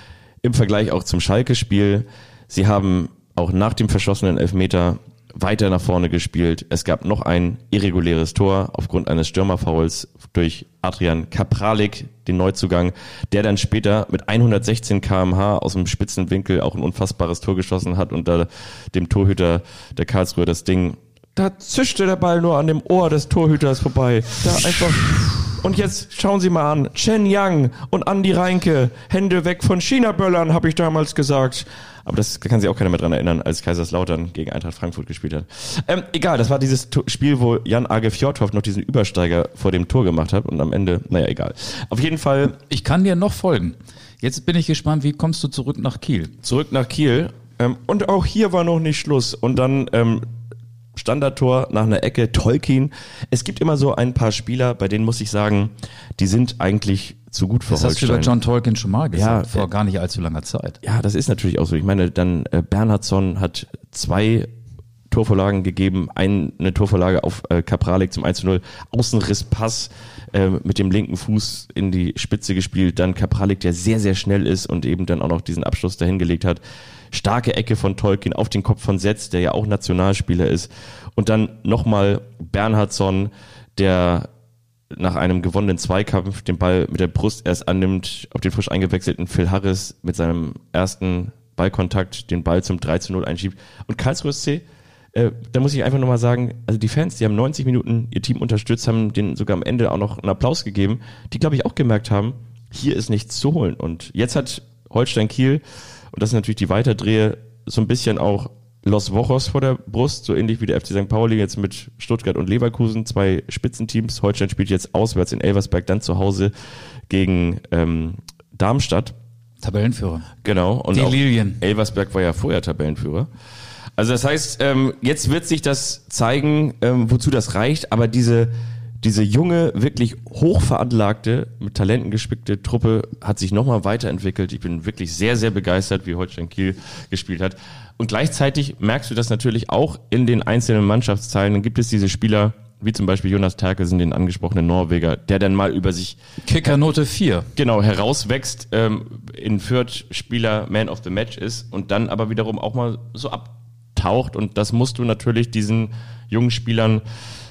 im Vergleich auch zum Schalke-Spiel. Sie haben auch nach dem verschossenen Elfmeter weiter nach vorne gespielt. Es gab noch ein irreguläres Tor aufgrund eines Stürmerfouls durch Adrian Kapralik, den Neuzugang, der dann später mit hundertsechzehn Kilometer pro Stunde aus dem spitzen Winkel auch ein unfassbares Tor geschossen hat und da dem Torhüter der Karlsruhe das Ding, da zischte der Ball nur an dem Ohr des Torhüters vorbei. Da einfach. Und jetzt schauen Sie mal an, Chen Yang und Andi Reinke, Hände weg von China-Böllern, habe ich damals gesagt. Aber das kann sich auch keiner mehr dran erinnern, als Kaiserslautern gegen Eintracht Frankfurt gespielt hat. Ähm, egal, das war dieses to- Spiel, wo Jan Age Fjordhoff noch diesen Übersteiger vor dem Tor gemacht hat und am Ende, naja, egal. Auf jeden Fall. Ich kann dir noch folgen. Jetzt bin ich gespannt, wie kommst du zurück nach Kiel? Zurück nach Kiel. Ähm, und auch hier war noch nicht Schluss. Und dann ähm, Standardtor nach einer Ecke, Tolkien. Es gibt immer so ein paar Spieler, bei denen muss ich sagen, die sind eigentlich zu gut für das Holstein. Das hast du über John Tolkien schon mal gesagt, ja, vor äh, gar nicht allzu langer Zeit. Ja, das ist natürlich auch so. Ich meine, dann äh, Bernhardsson hat zwei Torvorlagen gegeben, ein, eine Torvorlage auf äh, Kapralik zum eins zu null, Außenrisspass äh, mit dem linken Fuß in die Spitze gespielt, dann Kapralik, der sehr, sehr schnell ist und eben dann auch noch diesen Abschluss dahin gelegt hat. Starke Ecke von Tolkien auf den Kopf von Setz, der ja auch Nationalspieler ist. Und dann nochmal Bernhardsson, der nach einem gewonnenen Zweikampf den Ball mit der Brust erst annimmt, auf den frisch eingewechselten Phil Harris mit seinem ersten Ballkontakt den Ball zum drei zu null einschiebt. Und Karlsruhe S C, äh, da muss ich einfach nochmal sagen, also die Fans, die haben neunzig Minuten ihr Team unterstützt, haben denen sogar am Ende auch noch einen Applaus gegeben, die, glaube ich, auch gemerkt haben, hier ist nichts zu holen. Und jetzt hat Holstein Kiel, und das ist natürlich die Weiterdrehe, so ein bisschen auch Los Wochos vor der Brust, so ähnlich wie der F C Sankt Pauli jetzt mit Stuttgart und Leverkusen, zwei Spitzenteams. Holstein spielt jetzt auswärts in Elversberg, dann zu Hause gegen ähm, Darmstadt. Tabellenführer. Genau. Und die auch Lilien. Elversberg war ja vorher Tabellenführer. Also das heißt, ähm, jetzt wird sich das zeigen, ähm, wozu das reicht, aber diese diese junge, wirklich hochveranlagte, mit Talenten gespickte Truppe hat sich nochmal weiterentwickelt. Ich bin wirklich sehr, sehr begeistert, wie Holstein Kiel gespielt hat. Und gleichzeitig merkst du das natürlich auch in den einzelnen Mannschaftsteilen. Dann gibt es diese Spieler, wie zum Beispiel Jonas Terkelsen, den angesprochenen Norweger, der dann mal über sich Kickernote vier. Genau, herauswächst, ähm, in Fürth Spieler Man of the Match ist und dann aber wiederum auch mal so abtaucht. Und das musst du natürlich diesen jungen Spielern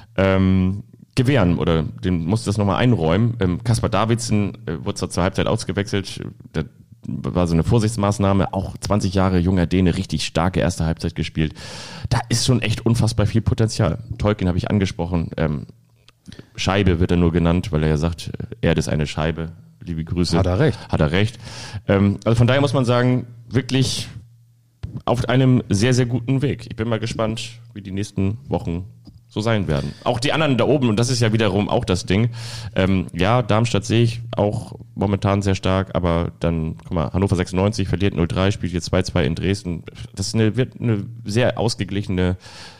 ähm, gewähren oder den musst du das nochmal einräumen. Ähm, Kaspar Davidsen äh, wurde zur Halbzeit ausgewechselt. Das war so eine Vorsichtsmaßnahme. Auch zwanzig Jahre junger Däne, richtig starke erste Halbzeit gespielt. Da ist schon echt unfassbar viel Potenzial. Tolkien habe ich angesprochen. Ähm, Scheibe wird er nur genannt, weil er ja sagt, Erde ist eine Scheibe. Liebe Grüße. Hat er recht. Hat er recht. Ähm, also von daher muss man sagen, wirklich auf einem sehr, sehr guten Weg. Ich bin mal gespannt, wie die nächsten Wochen so sein werden. Auch die anderen da oben, und das ist ja wiederum auch das Ding. Ähm, ja, Darmstadt sehe ich auch momentan sehr stark, aber dann, guck mal, Hannover sechsundneunzig verliert null drei, spielt jetzt zwei zwei in Dresden. Das ist eine, wird eine sehr ausgeglichene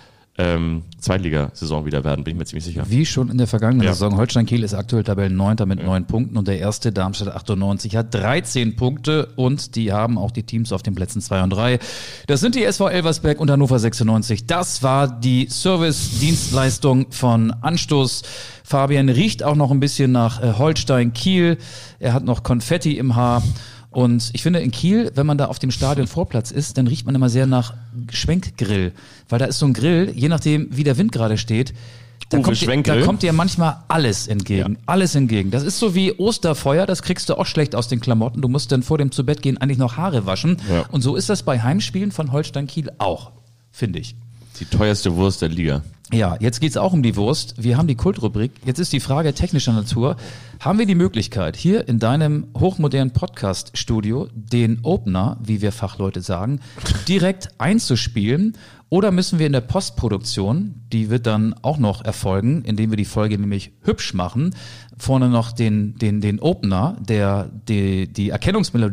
ähm, Zweitligasaison wieder werden, bin ich mir ziemlich sicher. Wie schon in der vergangenen Ja. Saison. Holstein Kiel ist aktuell Tabellenneunter mit neun Punkten und der erste Darmstadt achtundneunzig hat dreizehn Punkte und die haben auch die Teams auf den Plätzen zwei und drei. Das sind die S V Elversberg und Hannover sechsundneunzig. Das war die Service-Dienstleistung von Anstoß. Fabian riecht auch noch ein bisschen nach äh, Holstein Kiel. Er hat noch Konfetti im Haar. Und ich finde in Kiel, wenn man da auf dem Stadionvorplatz ist, dann riecht man immer sehr nach Schwenkgrill. Weil da ist so ein Grill, je nachdem wie der Wind gerade steht, da Uwe kommt, dir, da Schwenkgrill. kommt dir manchmal alles entgegen. Ja. Alles entgegen. Das ist so wie Osterfeuer, das kriegst du auch schlecht aus den Klamotten. Du musst dann vor dem zu Bett gehen eigentlich noch Haare waschen. Ja. Und so ist das bei Heimspielen von Holstein Kiel auch, finde ich. Die teuerste Wurst der Liga. Ja, jetzt geht's auch um die Wurst. Wir haben die Kultrubrik. Jetzt ist die Frage technischer Natur. Haben wir die Möglichkeit, hier in deinem hochmodernen Podcast-Studio den Opener, wie wir Fachleute sagen, direkt einzuspielen? Oder müssen wir in der Postproduktion, die wird dann auch noch erfolgen, indem wir die Folge nämlich hübsch machen, vorne noch den, den, den Opener, der die, die Erkennungsmelodie des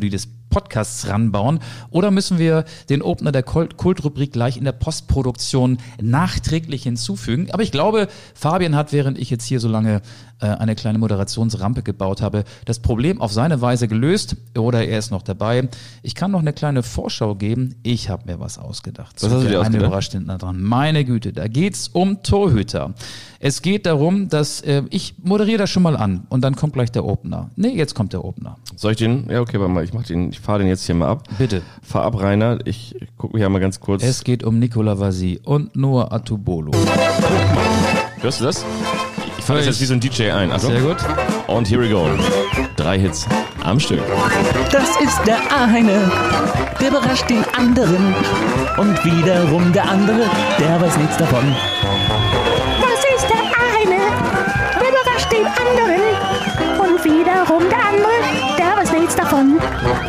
Podcasts ranbauen? Oder müssen wir den Opener der Kult- Kultrubrik gleich in der Postproduktion nachträglich hinzufügen? Aber ich glaube, Fabian hat, während ich jetzt hier so lange äh, eine kleine Moderationsrampe gebaut habe, das Problem auf seine Weise gelöst. Oder er ist noch dabei. Ich kann noch eine kleine Vorschau geben. Ich habe mir was ausgedacht. Was hast du dir ausgedacht? Überrascht dran. Meine Güte, da geht's um Torhüter. Es geht darum, dass äh, ich moderiere das schon mal an und dann kommt gleich der Opener. Nee, jetzt kommt der Opener. Soll ich den? Ja, okay, warte mal, ich mach den, ich fahre den jetzt hier mal ab. Bitte. Fahr ab, Rainer. Ich gucke hier mal ganz kurz. Es geht um Nicolas Vasi und Noah Atubolo. Hörst du das? Ich fahre das jetzt wie so ein D J ein. Also. Sehr gut. Und here we go. Drei Hits am Stück. Das ist der eine, der überrascht den anderen. Und wiederum der andere, der weiß nichts davon. Das ist der eine, der überrascht den anderen. Und wiederum der andere, der weiß nichts davon.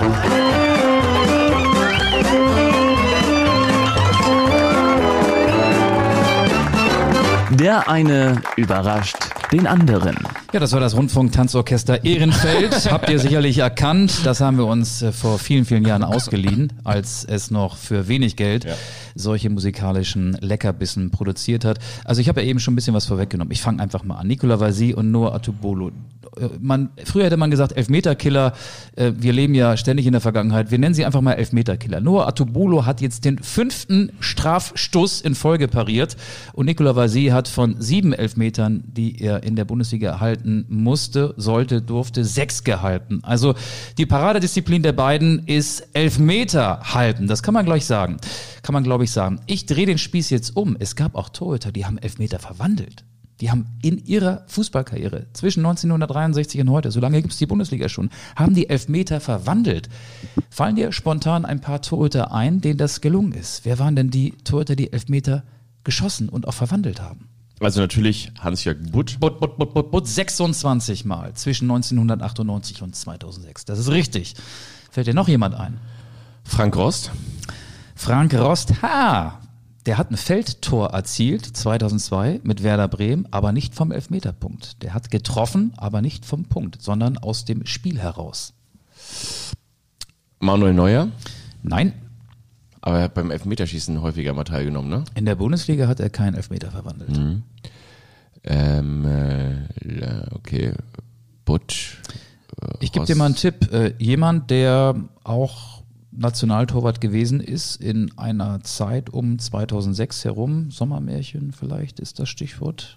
Der eine überrascht den anderen. Ja, das war das Rundfunk-Tanzorchester Ehrenfeld. Habt ihr sicherlich erkannt. Das haben wir uns äh, vor vielen, vielen Jahren ausgeliehen, als es noch für wenig Geld ja. solche musikalischen Leckerbissen produziert hat. Also ich habe ja eben schon ein bisschen was vorweggenommen. Ich fange einfach mal an. Nicolas Vasi und Noah Atubolo. Man, früher hätte man gesagt Elfmeterkiller. Äh, wir leben ja ständig in der Vergangenheit. Wir nennen sie einfach mal Elfmeterkiller. Noah Atubolo hat jetzt den fünften Strafstoß in Folge pariert und Nicolas Vasi hat von sieben Elfmetern, die er in der Bundesliga halten musste, sollte, durfte, sechs gehalten. Also die Paradedisziplin der beiden ist Elfmeter halten. Das kann man gleich sagen. Kann man, glaube ich, sagen. Ich drehe den Spieß jetzt um. Es gab auch Torhüter, die haben Elfmeter verwandelt. Die haben in ihrer Fußballkarriere zwischen neunzehnhundertdreiundsechzig und heute, so lange gibt es die Bundesliga schon, haben die Elfmeter verwandelt. Fallen dir spontan ein paar Torhüter ein, denen das gelungen ist? Wer waren denn die Torhüter, die Elfmeter geschossen und auch verwandelt haben? Also natürlich Hans-Jörg Butt. Butt, Butt, Butt, Butt, Butt, sechsundzwanzig Mal zwischen neunzehnhundertachtundneunzig und zweitausendsechs. Das ist richtig. Fällt dir noch jemand ein? Frank Rost. Frank Rost, ha! Der hat ein Feldtor erzielt, zweitausendzwei, mit Werder Bremen, aber nicht vom Elfmeterpunkt. Der hat getroffen, aber nicht vom Punkt, sondern aus dem Spiel heraus. Manuel Neuer? Nein. Aber er hat beim Elfmeterschießen häufiger mal teilgenommen, ne? In der Bundesliga hat er keinen Elfmeter verwandelt. Mhm. Ähm, äh, okay. Butsch. Äh, ich gebe dir mal einen Tipp. Äh, jemand, der auch Nationaltorwart gewesen ist in einer Zeit um zweitausendsechs herum. Sommermärchen vielleicht ist das Stichwort.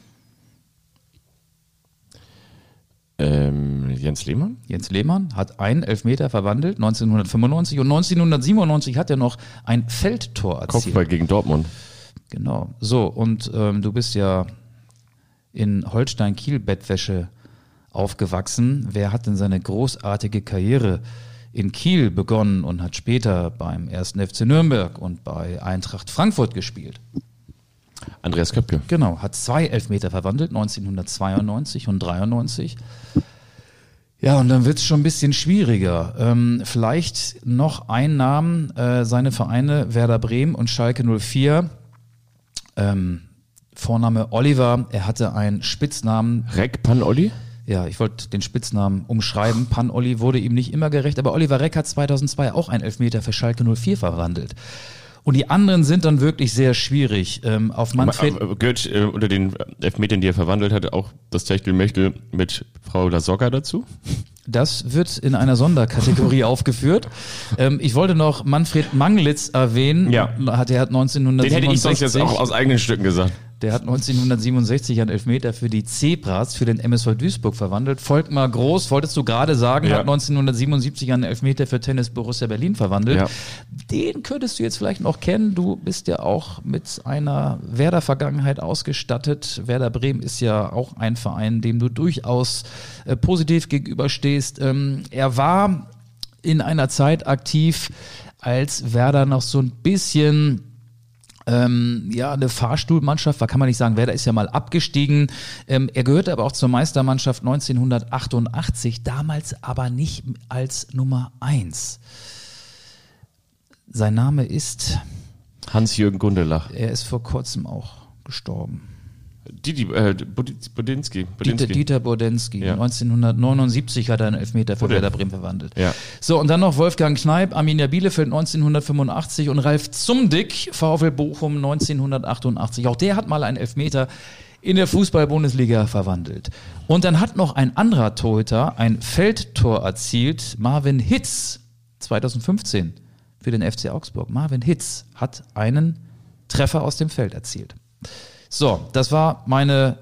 Ähm, Jens Lehmann? Jens Lehmann hat einen Elfmeter verwandelt, neunzehnhundertfünfundneunzig. Und neunzehnhundertsiebenundneunzig hat er noch ein Feldtor erzielt. Kopfball gegen Dortmund. Genau. So, und ähm, du bist ja in Holstein-Kiel-Bettwäsche aufgewachsen. Wer hat denn seine großartige Karriere in Kiel begonnen und hat später beim ersten F C Nürnberg und bei Eintracht Frankfurt gespielt? Andreas Köpke. Genau, hat zwei Elfmeter verwandelt, neunzehnhundertzweiundneunzig und dreiundneunzig. Ja, und dann wird es schon ein bisschen schwieriger. Ähm, vielleicht noch ein Namen, äh, seine Vereine Werder Bremen und Schalke null vier. Ähm, Vorname Oliver, er hatte einen Spitznamen. Reck Pan-Olli? Ja, ich wollte den Spitznamen umschreiben. Pan-Olli wurde ihm nicht immer gerecht, aber Oliver Reck hat zweitausendzwei auch einen Elfmeter für Schalke null vier verwandelt. Und die anderen sind dann wirklich sehr schwierig. Ähm, auf Manfred aber, aber gehört äh, unter den Elfmetern, die er verwandelt hat, auch das Techtelmechtel mit Frau Lasogga dazu? Das wird in einer Sonderkategorie aufgeführt. Ähm, ich wollte noch Manfred Manglitz erwähnen. Ja. Hat, der hat neunzehnhundertsiebenundsechzig, Den hätte ich sonst jetzt auch aus eigenen Stücken gesagt. Der hat neunzehnhundertsiebenundsechzig einen Elfmeter für die Zebras, für den M S V Duisburg verwandelt. Volkmar Groß, wolltest du gerade sagen, ja. hat neunzehnhundertsiebenundsiebzig einen Elfmeter für Tennis Borussia Berlin verwandelt. Ja. Den könntest du jetzt vielleicht noch kennen. Du bist ja auch mit einer Werder-Vergangenheit ausgestattet. Werder Bremen ist ja auch ein Verein, dem du durchaus äh, positiv gegenüberstehst. Ähm, er war in einer Zeit aktiv, als Werder noch so ein bisschen Ähm, ja, eine Fahrstuhlmannschaft war, kann man nicht sagen, Werder ist ja mal abgestiegen. Ähm, er gehörte aber auch zur Meistermannschaft neunzehnhundertachtundachtzig, damals aber nicht als Nummer eins. Sein Name ist Hans-Jürgen Gundelach. Er ist vor kurzem auch gestorben. Didi, äh, Bodinski. Dieter, Dieter Bodensky. Ja. neunzehnhundertneunundsiebzig hat er einen Elfmeter für Oder? Werder Bremen verwandelt. Ja. So, und dann noch Wolfgang Kneip, Arminia Bielefeld neunzehnhundertfünfundachtzig und Ralf Zumdick, VfL Bochum neunzehnhundertachtundachtzig. Auch der hat mal einen Elfmeter in der Fußball-Bundesliga verwandelt. Und dann hat noch ein anderer Torhüter ein Feldtor erzielt, Marvin Hitz, zweitausendfünfzehn für den F C Augsburg. Marvin Hitz hat einen Treffer aus dem Feld erzielt. So, das war meine,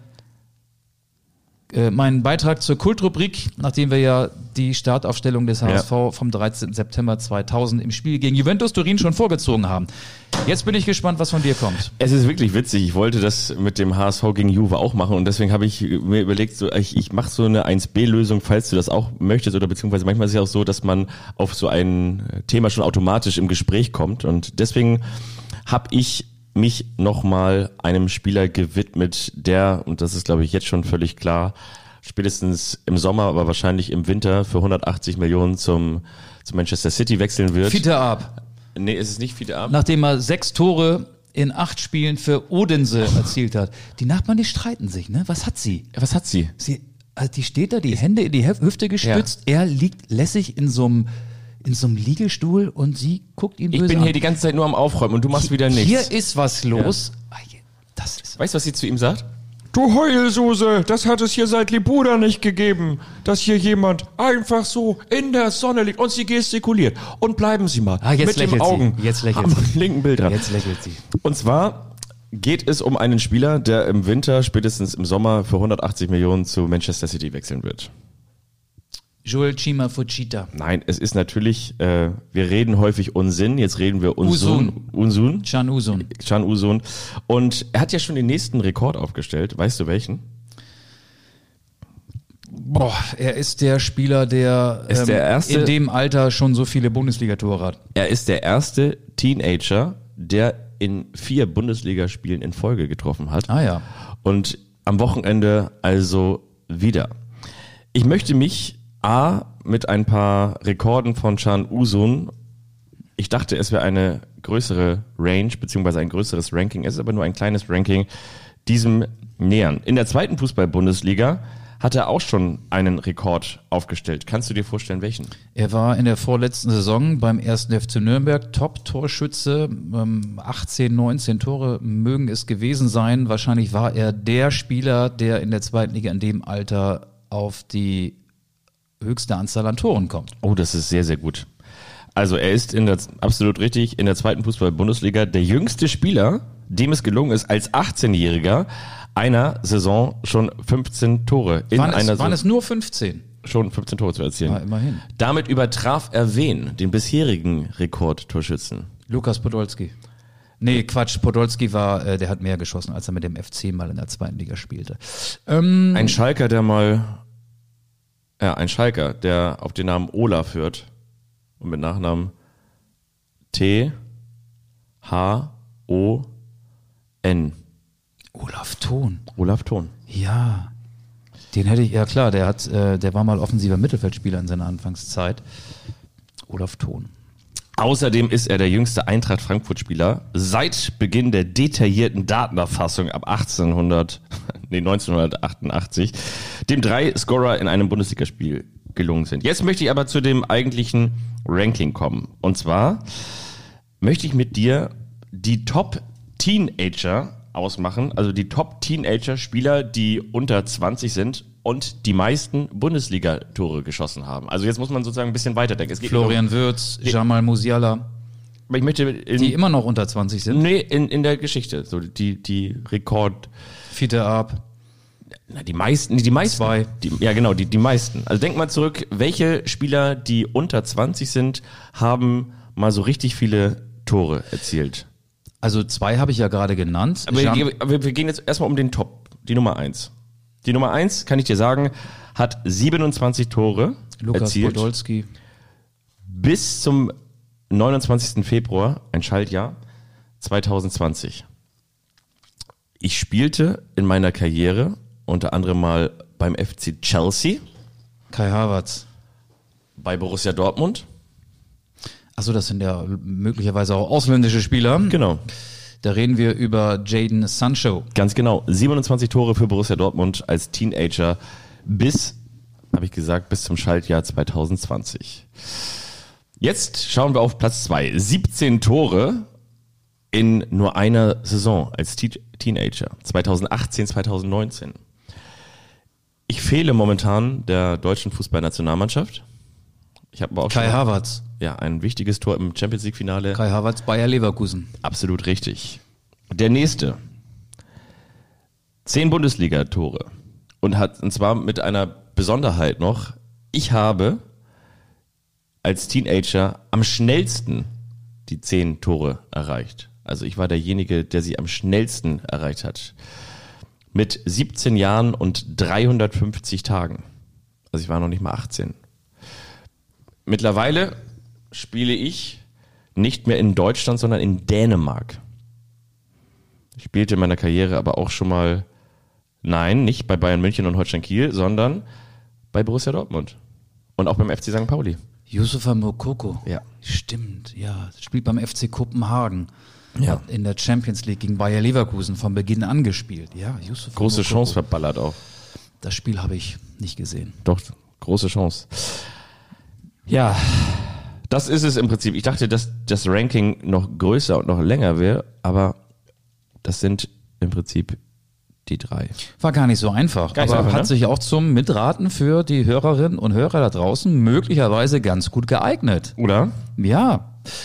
äh, mein Beitrag zur Kultrubrik, nachdem wir ja die Startaufstellung des H S V ja. vom dreizehnten September zweitausend im Spiel gegen Juventus Turin schon vorgezogen haben. Jetzt bin ich gespannt, was von dir kommt. Es ist wirklich witzig. Ich wollte das mit dem H S V gegen Juve auch machen und deswegen habe ich mir überlegt, so, ich, ich mache so eine eins B-Lösung, falls du das auch möchtest, oder beziehungsweise manchmal ist es ja auch so, dass man auf so ein Thema schon automatisch im Gespräch kommt, und deswegen habe ich mich nochmal einem Spieler gewidmet, der, und das ist glaube ich jetzt schon völlig klar, spätestens im Sommer, aber wahrscheinlich im Winter für hundertachtzig Millionen zum, zum Manchester City wechseln wird. Fiete Ab. Nee, ist es nicht Fiete Ab? Nachdem er sechs Tore in acht Spielen für Odense erzielt hat. Die Nachbarn, die streiten sich, ne? Was hat sie? Was hat sie? Sie, also die steht da, die Hände in die Hüfte gestützt, ja. Er liegt lässig in so einem in so einem Liegestuhl und sie guckt ihn böse an. Ich bin hier die ganze Zeit nur am Aufräumen und du machst wieder nichts. Hier ist was los. Ja. Das ist weißt du, was sie zu ihm sagt? Du Heulsuse, das hat es hier seit Libuda nicht gegeben, dass hier jemand einfach so in der Sonne liegt und sie gestikuliert. Und bleiben Sie mal ah, jetzt mit den Augen sie. Jetzt lächelt am sie. linken Bild dran. Jetzt lächelt sie. Und zwar geht es um einen Spieler, der im Winter, spätestens im Sommer, für hundertachtzig Millionen zu Manchester City wechseln wird. Joel Chima Fuchita. Nein, es ist natürlich, äh, wir reden häufig Unsinn, jetzt reden wir Unsun. Unsun. Can Usun. Can Usun. Und er hat ja schon den nächsten Rekord aufgestellt. Weißt du welchen? Boah, er ist der Spieler, der, ist ähm, der erste, in dem Alter schon so viele Bundesliga-Tore hat. Er ist der erste Teenager, der in vier Bundesligaspielen in Folge getroffen hat. Ah ja. Und am Wochenende also wieder. Ich möchte mich A, mit ein paar Rekorden von Can Usun, ich dachte, es wäre eine größere Range, beziehungsweise ein größeres Ranking, es ist aber nur ein kleines Ranking, diesem nähern. In der zweiten Fußball-Bundesliga hat er auch schon einen Rekord aufgestellt. Kannst du dir vorstellen, welchen? Er war in der vorletzten Saison beim ersten F C Nürnberg Top-Torschütze, ähm, achtzehn, neunzehn Tore mögen es gewesen sein. Wahrscheinlich war er der Spieler, der in der zweiten Liga in dem Alter auf die höchste Anzahl an Toren kommt. Oh, das ist sehr, sehr gut. Also er ist in der, absolut richtig, in der zweiten Fußball-Bundesliga der jüngste Spieler, dem es gelungen ist, als achtzehnjähriger einer Saison schon fünfzehn Tore in waren einer es, waren es nur fünfzehn? Schon fünfzehn Tore zu erzielen. Ja, immerhin. Damit übertraf er wen? Den bisherigen Rekordtorschützen? Lukas Podolski. Nee, Quatsch, Podolski war, äh, der hat mehr geschossen, als er mit dem F C mal in der zweiten Liga spielte. Ähm, Ein Schalker, der mal Ja, ein Schalker, der auf den Namen Olaf hört und mit Nachnamen T H O N. Olaf Thon. Olaf Thon. Ja, den hätte ich, ja klar, der hat, äh, der war mal offensiver Mittelfeldspieler in seiner Anfangszeit. Olaf Thon. Außerdem ist er der jüngste Eintracht Frankfurt-Spieler seit Beginn der detaillierten Datenerfassung ab achtzehnhundert, nee, neunzehnhundertachtundachtzig, dem drei Scorer in einem Bundesligaspiel gelungen sind. Jetzt möchte ich aber zu dem eigentlichen Ranking kommen. Und zwar möchte ich mit dir die Top-Teenager ausmachen, also die Top-Teenager-Spieler, die unter zwanzig sind und die meisten Bundesliga-Tore geschossen haben. Also jetzt muss man sozusagen ein bisschen weiterdenken. Es geht Florian um, Wirtz, Jamal Musiala, aber ich möchte in, die immer noch unter zwanzig sind. Nee, in, in der Geschichte. So die, die Rekord. Fiete Ab. Na, die meisten, die meisten. Zwei. Die, ja, genau, die, die meisten. Also denk mal zurück, welche Spieler, die unter zwanzig sind, haben mal so richtig viele Tore erzielt? Also zwei habe ich ja gerade genannt. Aber Jean- wir, wir, wir gehen jetzt erstmal um den Top, die Nummer eins. Die Nummer eins, kann ich dir sagen, hat siebenundzwanzig Tore Lukas erzielt. Podolski. Bis zum neunundzwanzigsten Februar, ein Schaltjahr, zweitausendzwanzig. Ich spielte in meiner Karriere unter anderem mal beim F C Chelsea, Kai Havertz. bei Borussia Dortmund. Achso, das sind ja möglicherweise auch ausländische Spieler. Genau. Da reden wir über Jadon Sancho. Ganz genau, siebenundzwanzig Tore für Borussia Dortmund als Teenager bis, habe ich gesagt, bis zum Schaltjahr zwanzig zwanzig. Jetzt schauen wir auf Platz zwei. siebzehn Tore in nur einer Saison als Te- Teenager, zwanzig achtzehn, zwanzig neunzehn. Ich fehle momentan der deutschen Fußballnationalmannschaft. Ich habe aber auch Kai schon Havertz. ja, ein wichtiges Tor im Champions League Finale. Kai Havertz, Bayer Leverkusen. Absolut richtig. Der nächste. Zehn Bundesliga-Tore. Und hat, und zwar mit einer Besonderheit noch. Ich habe als Teenager am schnellsten die zehn Tore erreicht. Also ich war derjenige, der sie am schnellsten erreicht hat. Mit siebzehn Jahren und dreihundertfünfzig Tagen. Also ich war noch nicht mal achtzehn. Mittlerweile spiele ich nicht mehr in Deutschland, sondern in Dänemark. Ich spielte in meiner Karriere aber auch schon mal, nein, nicht bei Bayern München und Holstein Kiel, sondern bei Borussia Dortmund. Und auch beim F C Sankt Pauli. Yusufa Moukoko. Ja. Stimmt, ja. Spielt beim F C Kopenhagen. Ja. Hat in der Champions League gegen Bayer Leverkusen von Beginn an gespielt. Ja, Yusufa Große Moukoko. Chance verballert auch. Das Spiel habe ich nicht gesehen. Doch, große Chance. Ja, das ist es im Prinzip. Ich dachte, dass das Ranking noch größer und noch länger wäre, aber das sind im Prinzip die drei. War gar nicht so einfach, Gar nicht so aber einfach, hat ne? sich auch zum Mitraten für die Hörerinnen und Hörer da draußen möglicherweise ganz gut geeignet. Oder? Ja.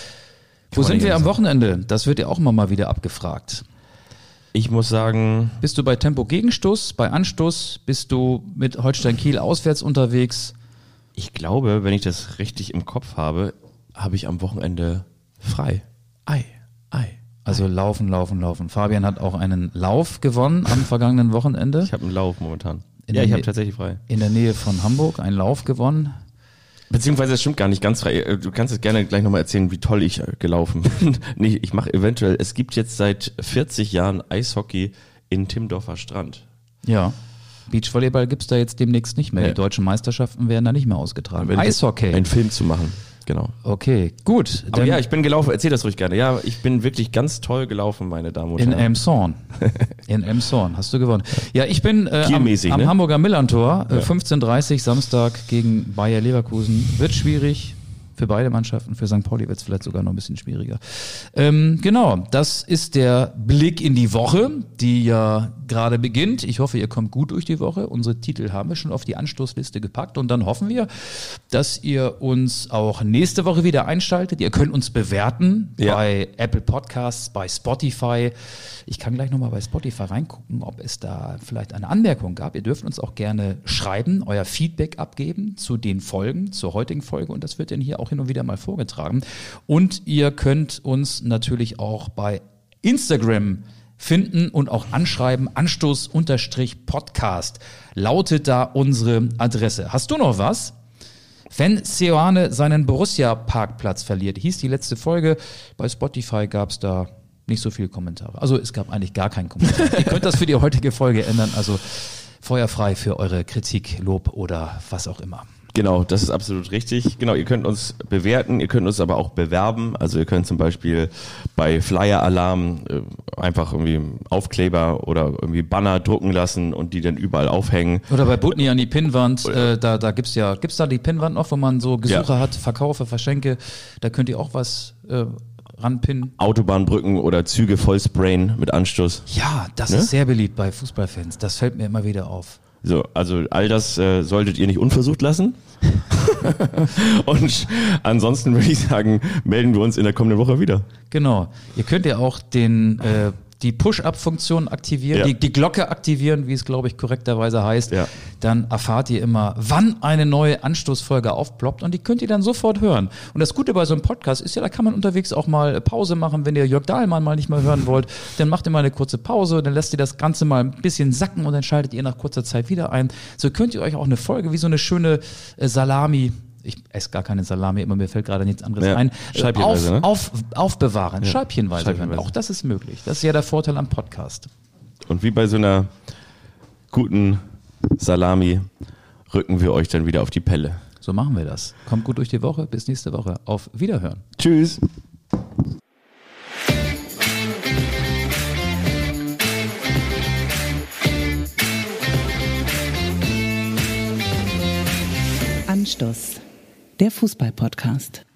Wo man sind nicht wir am sagen. Wochenende? Das wird ja auch immer mal wieder abgefragt. Ich muss sagen, Bist du bei Tempo Gegenstoß, bei Anstoß? Bist du mit Holstein Kiel auswärts unterwegs? ich glaube, wenn ich das richtig im Kopf habe, habe ich am Wochenende frei. Ei, ei. Also laufen, laufen, laufen. Fabian hat auch einen Lauf gewonnen am vergangenen Wochenende. Ich habe einen Lauf momentan. In ja, der ich habe Nä- tatsächlich frei. In der Nähe von Hamburg einen Lauf gewonnen. Beziehungsweise es stimmt gar nicht ganz frei. Du kannst es gerne gleich nochmal erzählen, wie toll ich äh, gelaufen bin. Nee, ich mache eventuell, es gibt jetzt seit vierzig Jahren Eishockey in Timmendorfer Strand. Ja. Beachvolleyball gibt's da jetzt demnächst nicht mehr. Nee. Die deutschen Meisterschaften werden da nicht mehr ausgetragen. Wenn- Eishockey. Einen Film zu machen, genau. Okay, gut. Aber Dann ja, ich bin gelaufen, erzähl das ruhig gerne. Ja, ich bin wirklich ganz toll gelaufen, meine Damen und in Herren. Elmshorn. In Elmshorn hast du gewonnen. Ja, ich bin äh, am, Kielmäßig, am ne? Hamburger Millantor, äh, fünfzehn Uhr dreißig Samstag gegen Bayer Leverkusen. Wird schwierig für beide Mannschaften. Für Sankt Pauli wird es vielleicht sogar noch ein bisschen schwieriger. Ähm, genau, das ist der Blick in die Woche, die ja gerade beginnt. Ich hoffe, ihr kommt gut durch die Woche. Unsere Titel haben wir schon auf die Anstoßliste gepackt und dann hoffen wir, dass ihr uns auch nächste Woche wieder einschaltet. Ihr könnt uns bewerten Ja. bei Apple Podcasts, bei Spotify. Ich kann gleich nochmal bei Spotify reingucken, ob es da vielleicht eine Anmerkung gab. Ihr dürft uns auch gerne schreiben, euer Feedback abgeben zu den Folgen, zur heutigen Folge und das wird dann hier auch hin und wieder mal vorgetragen. Und ihr könnt uns natürlich auch bei Instagram finden und auch anschreiben, Anstoß-Podcast lautet da unsere Adresse. Hast du noch was? Wenn Seoane seinen Borussia-Parkplatz verliert, hieß die letzte Folge. Bei Spotify gab es da nicht so viele Kommentare. Also es gab eigentlich gar keinen Kommentar. Ihr könnt das für die heutige Folge ändern. Also feuerfrei für eure Kritik, Lob oder was auch immer. Genau, das ist absolut richtig. Genau, ihr könnt uns bewerten, ihr könnt uns aber auch bewerben. Also ihr könnt zum Beispiel bei Flyer Alarm äh, einfach irgendwie Aufkleber oder irgendwie Banner drucken lassen und die dann überall aufhängen. Oder bei Butni an die Pinnwand, äh, da, da gibt's ja, gibt's da die Pinnwand noch, wo man so Gesuche Ja. hat, Verkaufe, Verschenke, da könnt ihr auch was äh, ranpinnen. Autobahnbrücken oder Züge vollsprayen mit Anstoß. Ja, das Ne? ist sehr beliebt bei Fußballfans, das fällt mir immer wieder auf. So, also all das äh, solltet ihr nicht unversucht lassen. Und ansonsten würde ich sagen, melden wir uns in der kommenden Woche wieder. Genau. Ihr könnt ja auch den äh, die Push-Up-Funktion aktivieren, Ja. die, die Glocke aktivieren, wie es, glaube ich, korrekterweise heißt. Ja. Dann erfahrt ihr immer, wann eine neue Anstoßfolge aufploppt und die könnt ihr dann sofort hören. Und das Gute bei so einem Podcast ist ja, da kann man unterwegs auch mal Pause machen, wenn ihr Jörg Dahlmann mal nicht mehr hören wollt, dann macht ihr mal eine kurze Pause, dann lässt ihr das Ganze mal ein bisschen sacken und dann schaltet ihr nach kurzer Zeit wieder ein. So könnt ihr euch auch eine Folge wie so eine schöne äh, Salami, ich esse gar keine Salami, immer mir fällt gerade nichts anderes Ja, ein, äh, scheibchenweise, auf, ne? auf, aufbewahren, scheibchenweise hören. scheibchenweise. Auch das ist möglich. Das ist ja der Vorteil am Podcast. Und wie bei so einer guten Salami rücken wir euch dann wieder auf die Pelle. So machen wir das. Kommt gut durch die Woche. Bis nächste Woche. Auf Wiederhören. Tschüss. Anstoß, der Fußball-Podcast.